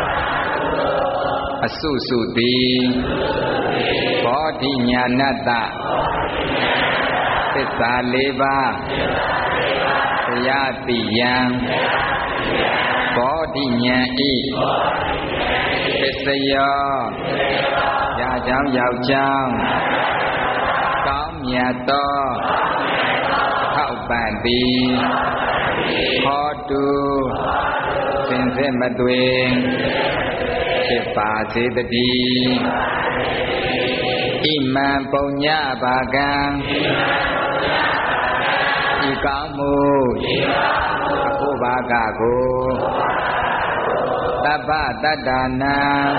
အစုစုသည်ဘောဓိညာဏတ္တသစ္စာလေးပါးတရားသိယံဘောဓိညာဤသစ္စယောရာကြောင်းယောက်ျောင်းကောင်းမြတ်သောထောက်ပံ့သည်ဟောတုစင်စစ်မသွေဖြစ်ပါစေတည်းဣမံပုံညဘာကံဤကောင်းမှုအဖို့ဘာကကိုတပ္ပတတ္တနာ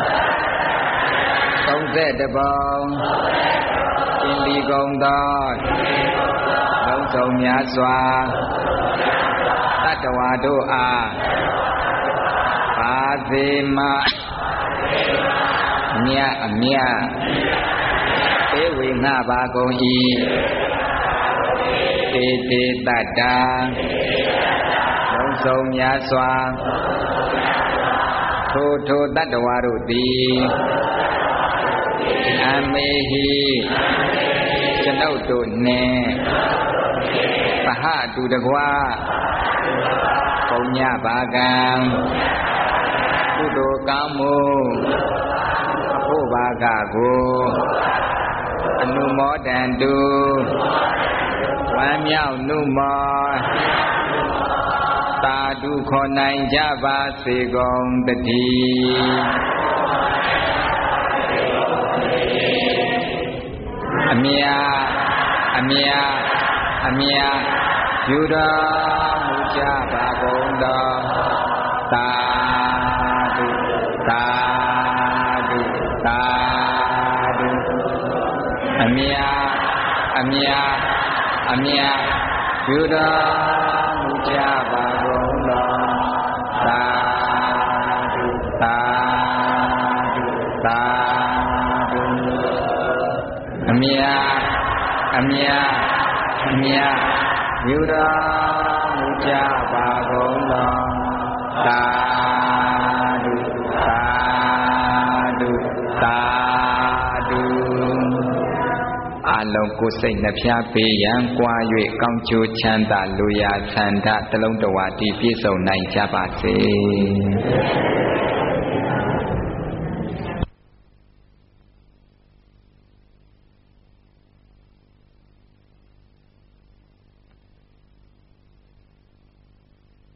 သုံးဆယ်တပုံသင်္ဒီကုံသောလုံးစုံများစွာတတ္တဝါတို့အားပါစေမမြတ်အမြတ်ဧဝိငှပါကုန်၏တေတေတတ္တာလုံးစုံများစွာထိုထိုတတ္တဝါတို့သည်အမေဟိကျွန်ုပ်တို့နှင့်ပဟတုတကွာပုံညဘာကံကုသိုလ်ကောင်းမှုအဖို့ဘာကကိုအနုမောဒံတုဝမ်းမြောက်နုမောသာဓုခေါ်နိုင်ကြပါစေကုန်တည်းအမြတ်အမြတ်အမြတ်ယူတော်မူကြပါကုန်သောသာဓုသာဓုသာဓုအမြတ်အမြတ်အမြတ်ယူတော်မူကြပါကုန်သောသာဓုသာဓုသာဓုအမြတ်အမြတ်အမြတ်ယူတော်မူကြပါကုန်သောသာဓုသာဓုသာဓုအလုံးကိုယ်စိတ်နှဖျားပေးရန်ကြွား၍ကောင်းကျိုးချမ်းသာလူရာဆန္ဒတလုံးတဝါတည်ပြည့်စုံနိုင်ကြပါစေ